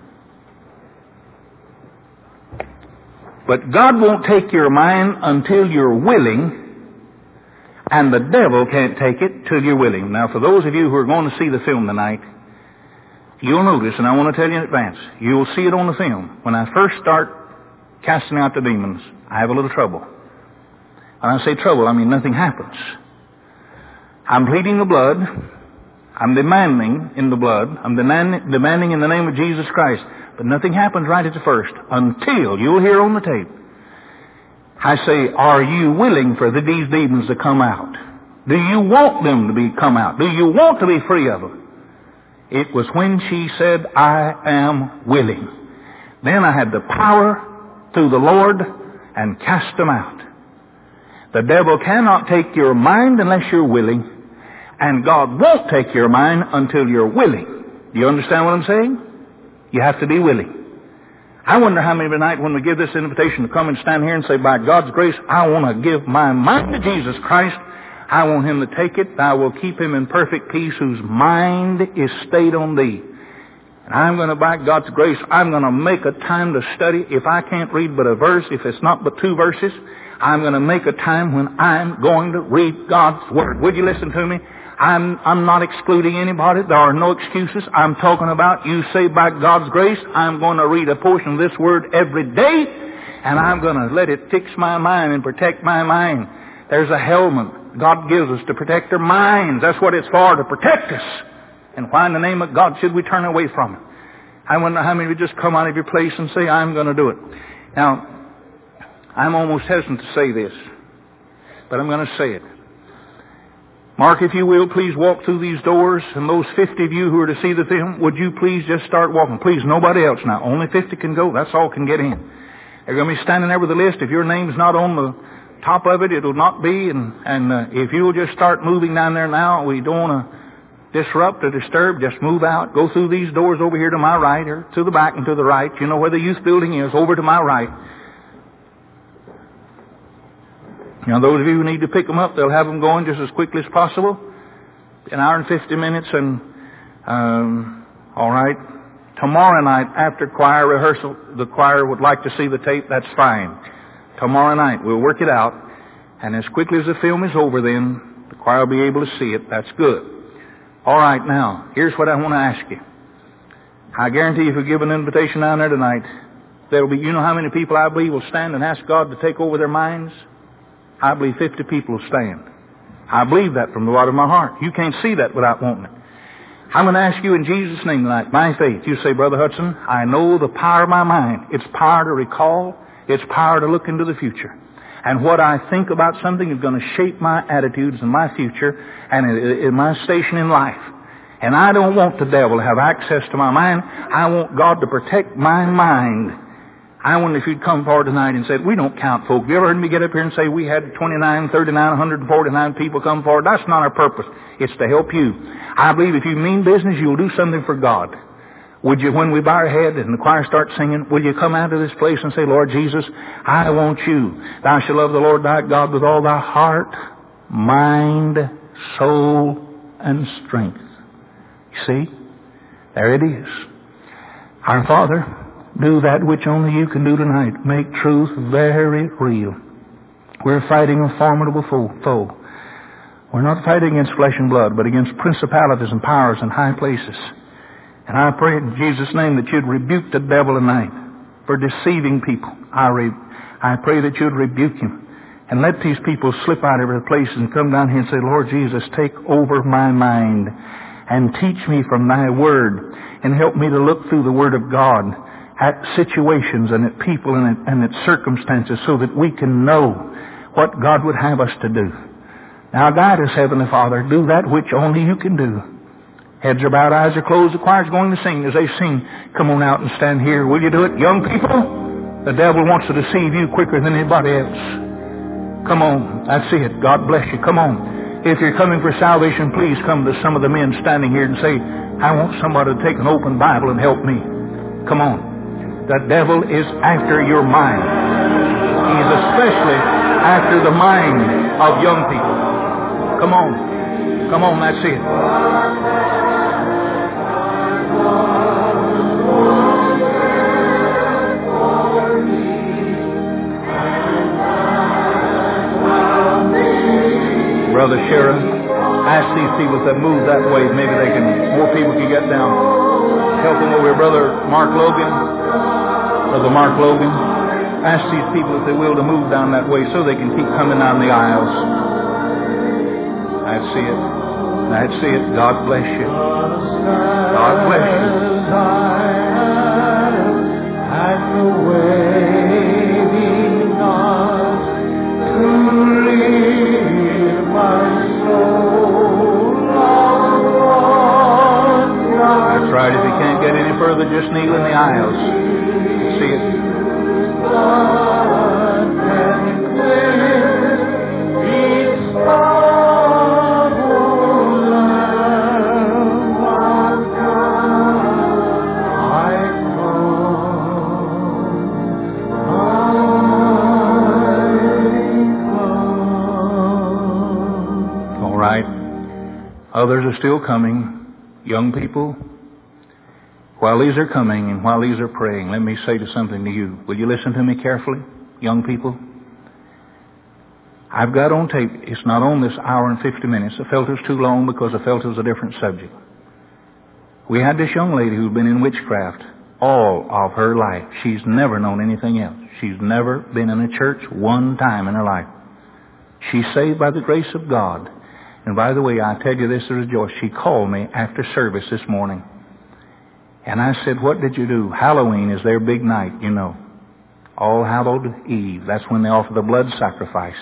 But God won't take your mind until you're willing, and the devil can't take it till you're willing. Now, for those of you who are going to see the film tonight, you'll notice, and I want to tell you in advance, you'll see it on the film. When I first start casting out the demons, I have a little trouble. When I say trouble, I mean nothing happens. I'm pleading the blood. I'm demanding in the blood. I'm demanding, demanding in the name of Jesus Christ. But nothing happens right at the first until you'll hear on the tape. I say, are you willing for the, these demons to come out? Do you want them to be come out? Do you want to be free of them? It was when she said, I am willing. Then I had the power through the Lord and cast them out. The devil cannot take your mind unless you're willing, and God won't take your mind until you're willing. Do you understand what I'm saying? You have to be willing. I wonder how many tonight when we give this invitation to come and stand here and say, by God's grace, I want to give my mind to Jesus Christ. I want him to take it. I will keep him in perfect peace whose mind is stayed on thee. And I'm going to, by God's grace, I'm going to make a time to study. If I can't read but a verse, if it's not but two verses, I'm going to make a time when I'm going to read God's Word. Would you listen to me? I'm, I'm not excluding anybody. There are no excuses. I'm talking about you say, by God's grace, I'm going to read a portion of this Word every day, and I'm going to let it fix my mind and protect my mind. There's a helmet God gives us to protect our minds. That's what it's for, to protect us. And why in the name of God should we turn away from it? I wonder how many would just come out of your place and say, I'm going to do it. Now, I'm almost hesitant to say this, but I'm going to say it. Mark, if you will, please walk through these doors, and those fifty of you who are to see the film, would you please just start walking? Please, nobody else now. Only fifty can go. That's all can get in. They're going to be standing there with a list. If your name's not on the top of it, it'll not be. And, and uh, if you'll just start moving down there now, we don't want to disrupt or disturb. Just move out. Go through these doors over here to my right, or to the back and to the right. You know where the youth building is, over to my right. Now, those of you who need to pick them up, they'll have them going just as quickly as possible. An hour and fifty minutes, and um, all right. Tomorrow night, after choir rehearsal, the choir would like to see the tape. That's fine. Tomorrow night, we'll work it out, and as quickly as the film is over, then the choir will be able to see it. That's good. All right. Now, here's what I want to ask you. I guarantee if you give an invitation down there tonight, there'll be. You know how many people I believe will stand and ask God to take over their minds? I believe fifty people will stand. I believe that from the bottom of my heart. You can't see that without wanting it. I'm going to ask you in Jesus' name tonight, by faith, you say, Brother Hudson, I know the power of my mind. It's power to recall. It's power to look into the future. And what I think about something is going to shape my attitudes and my future and in my station in life. And I don't want the devil to have access to my mind. I want God to protect my mind. I wonder if you'd come forward tonight and said, we don't count folk. Have you ever heard me get up here and say we had twenty-nine, thirty-nine, one hundred forty-nine people come forward? That's not our purpose. It's to help you. I believe if you mean business, you'll do something for God. Would you, when we bow our head and the choir starts singing, will you come out of this place and say, Lord Jesus, I want you. Thou shalt love the Lord thy God with all thy heart, mind, soul, and strength. You see? There it is. Our Father, do that which only you can do tonight. Make truth very real. We're fighting a formidable foe. We're not fighting against flesh and blood, but against principalities and powers in high places. And I pray in Jesus' name that you'd rebuke the devil tonight. for deceiving people. I, re- I pray that you'd rebuke him and let these people slip out of their places and come down here and say, Lord Jesus, take over my mind and teach me from thy word and help me to look through the word of God at situations and at people and at, and at circumstances so that we can know what God would have us to do. Now guide us, Heavenly Father. Do that which only you can do. Heads are bowed, eyes are closed. The choir's going to sing. As they sing, come on out and stand here. Will you do it? Young people, the devil wants to deceive you quicker than anybody else. Come on. That's it. God bless you. Come on. If you're coming for salvation, please come to some of the men standing here and say, I want somebody to take an open Bible and help me. Come on. The devil is after your mind. He's especially after the mind of young people. Come on. Come on, that's it. Brother Sheriff, ask these people to move that way. Maybe they can, more people can get down. Help them over here. Brother Mark Logan. Brother Mark Logan. Ask these people if they will to move down that way so they can keep coming down the aisles. That's it. That's it. God bless you. God bless you. At the waiting on to leave my soul. That's right. If you can't get any further, just kneel in the aisles. See it. Others are still coming. Young people, while these are coming and while these are praying, let me say to something to you. Will you listen to me carefully, young people? I've got on tape, it's not on this hour and fifty minutes. I felt it was too long because I felt it was a different subject. We had this young lady who's been in witchcraft all of her life. She's never known anything else. She's never been in a church one time in her life. She's saved by the grace of God. And by the way, I tell you this to rejoice. She called me after service this morning. And I said, what did you do? Halloween is their big night, you know. All Hallowed Eve. That's when they offer the blood sacrifice.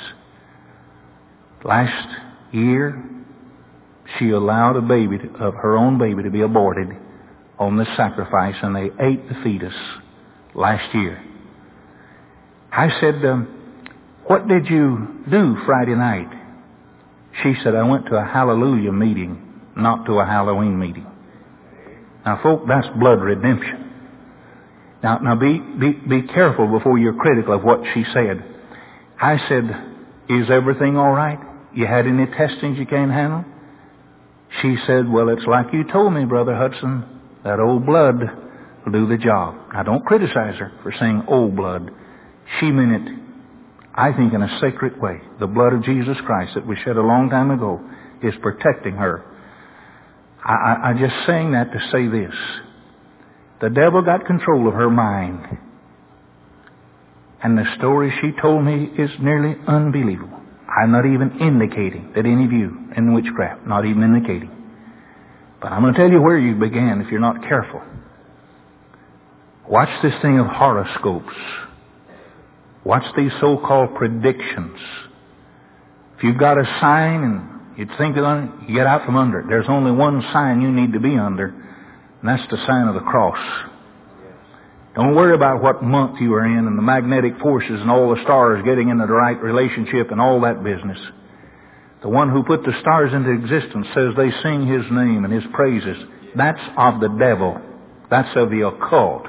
Last year, she allowed a baby, to, of her own baby, to be aborted on the sacrifice, and they ate the fetus last year. I said, um, what did you do Friday night? She said, I went to a hallelujah meeting, not to a Halloween meeting. Now, folk, that's blood redemption. Now, now be, be, be careful before you're critical of what she said. I said, is everything all right? You had any testings you can't handle? She said, well, it's like you told me, Brother Hudson. That old blood will do the job. Now, don't criticize her for saying old blood. She meant it, I think, in a sacred way. The blood of Jesus Christ that was shed a long time ago is protecting her. I, I, I'm just saying that to say this. The devil got control of her mind. And the story she told me is nearly unbelievable. I'm not even indicating that any of you in witchcraft, not even indicating. But I'm going to tell you where you began if you're not careful. Watch this thing of horoscopes. Watch these so-called predictions. If you've got a sign and you think on it, you get out from under it. There's only one sign you need to be under, and that's the sign of the cross. Don't worry about what month you are in and the magnetic forces and all the stars getting into the right relationship and all that business. The one who put the stars into existence says they sing His name and His praises. That's of the devil. That's of the occult.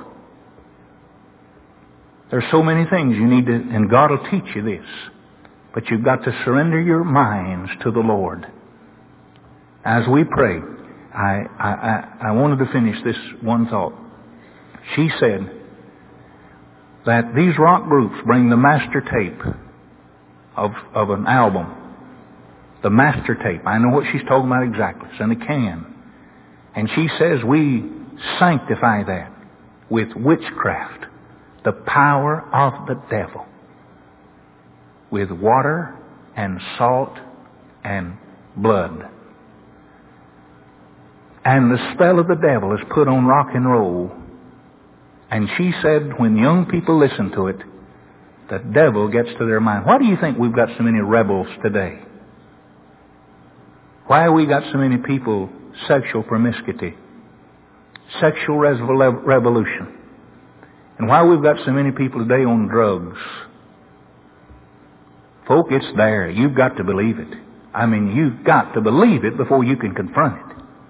There's so many things you need to, and God will teach you this. But you've got to surrender your minds to the Lord. As we pray, I, I, I, I wanted to finish this one thought. She said that these rock groups bring the master tape of, of an album. The master tape. I know what she's talking about exactly. It's in a can. And she says we sanctify that with witchcraft. the power of the devil with water and salt and blood. And the spell of the devil is put on rock and roll. And she said when young people listen to it, the devil gets to their mind. Why do you think we've got so many rebels today? Why have we got so many people, sexual promiscuity, sexual revolution? And why we've got so many people today on drugs? Folk, it's there. You've got to believe it. I mean, you've got to believe it before you can confront it.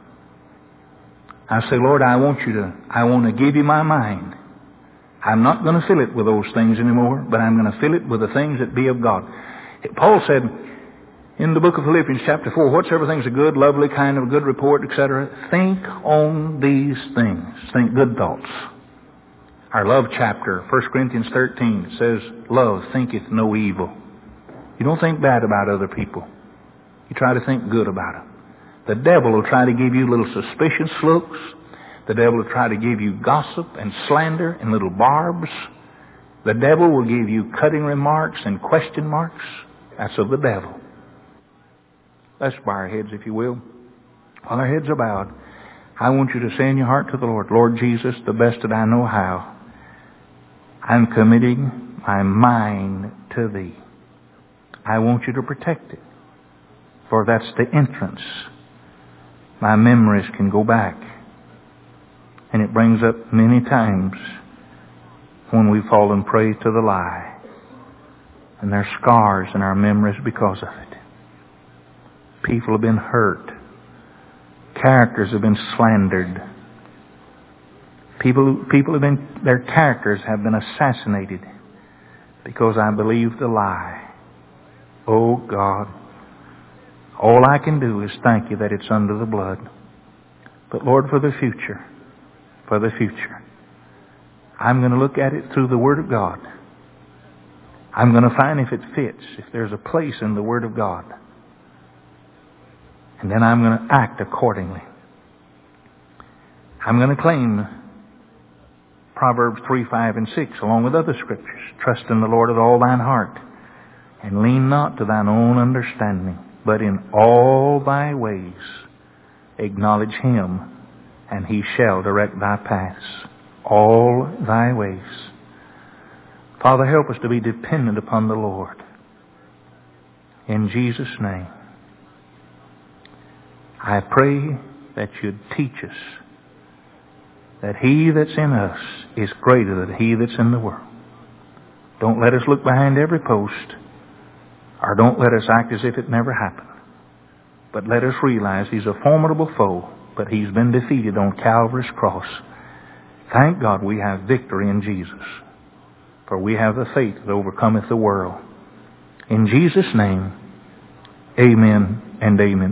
I say, Lord, I want you to, I want to give you my mind. I'm not going to fill it with those things anymore, but I'm going to fill it with the things that be of God. Paul said in the book of Philippians chapter four, whatsoever things are good, lovely, kind of good report, et cetera, think on these things. Think good thoughts. Our love chapter, First Corinthians thirteen, says, love thinketh no evil. You don't think bad about other people. You try to think good about them. The devil will try to give you little suspicious looks. The devil will try to give you gossip and slander and little barbs. The devil will give you cutting remarks and question marks. That's of the devil. Let's bow our heads, if you will. While our heads are bowed, I want you to say in your heart to the Lord, Lord Jesus, the best that I know how, I'm committing my mind to Thee. I want you to protect it, for that's the entrance. My memories can go back, and it brings up many times when we've fallen prey to the lie, and there's scars in our memories because of it. People have been hurt. Characters have been slandered. People, people have been, their characters have been assassinated because I believed the lie. Oh God, all I can do is thank you that it's under the blood. But Lord, for the future, for the future, I'm going to look at it through the Word of God. I'm going to find if it fits, if there's a place in the Word of God. And then I'm going to act accordingly. I'm going to claim Proverbs three, five, and six, along with other scriptures. Trust in the Lord with all thine heart, and lean not to thine own understanding, but in all thy ways acknowledge Him, and He shall direct thy paths. All thy ways. Father, help us to be dependent upon the Lord. In Jesus' name, I pray that you'd teach us that He that's in us is greater than he that's in the world. Don't let us look behind every post, or don't let us act as if it never happened. But let us realize He's a formidable foe, but He's been defeated on Calvary's cross. Thank God we have victory in Jesus, for we have the faith that overcometh the world. In Jesus' name, amen and amen.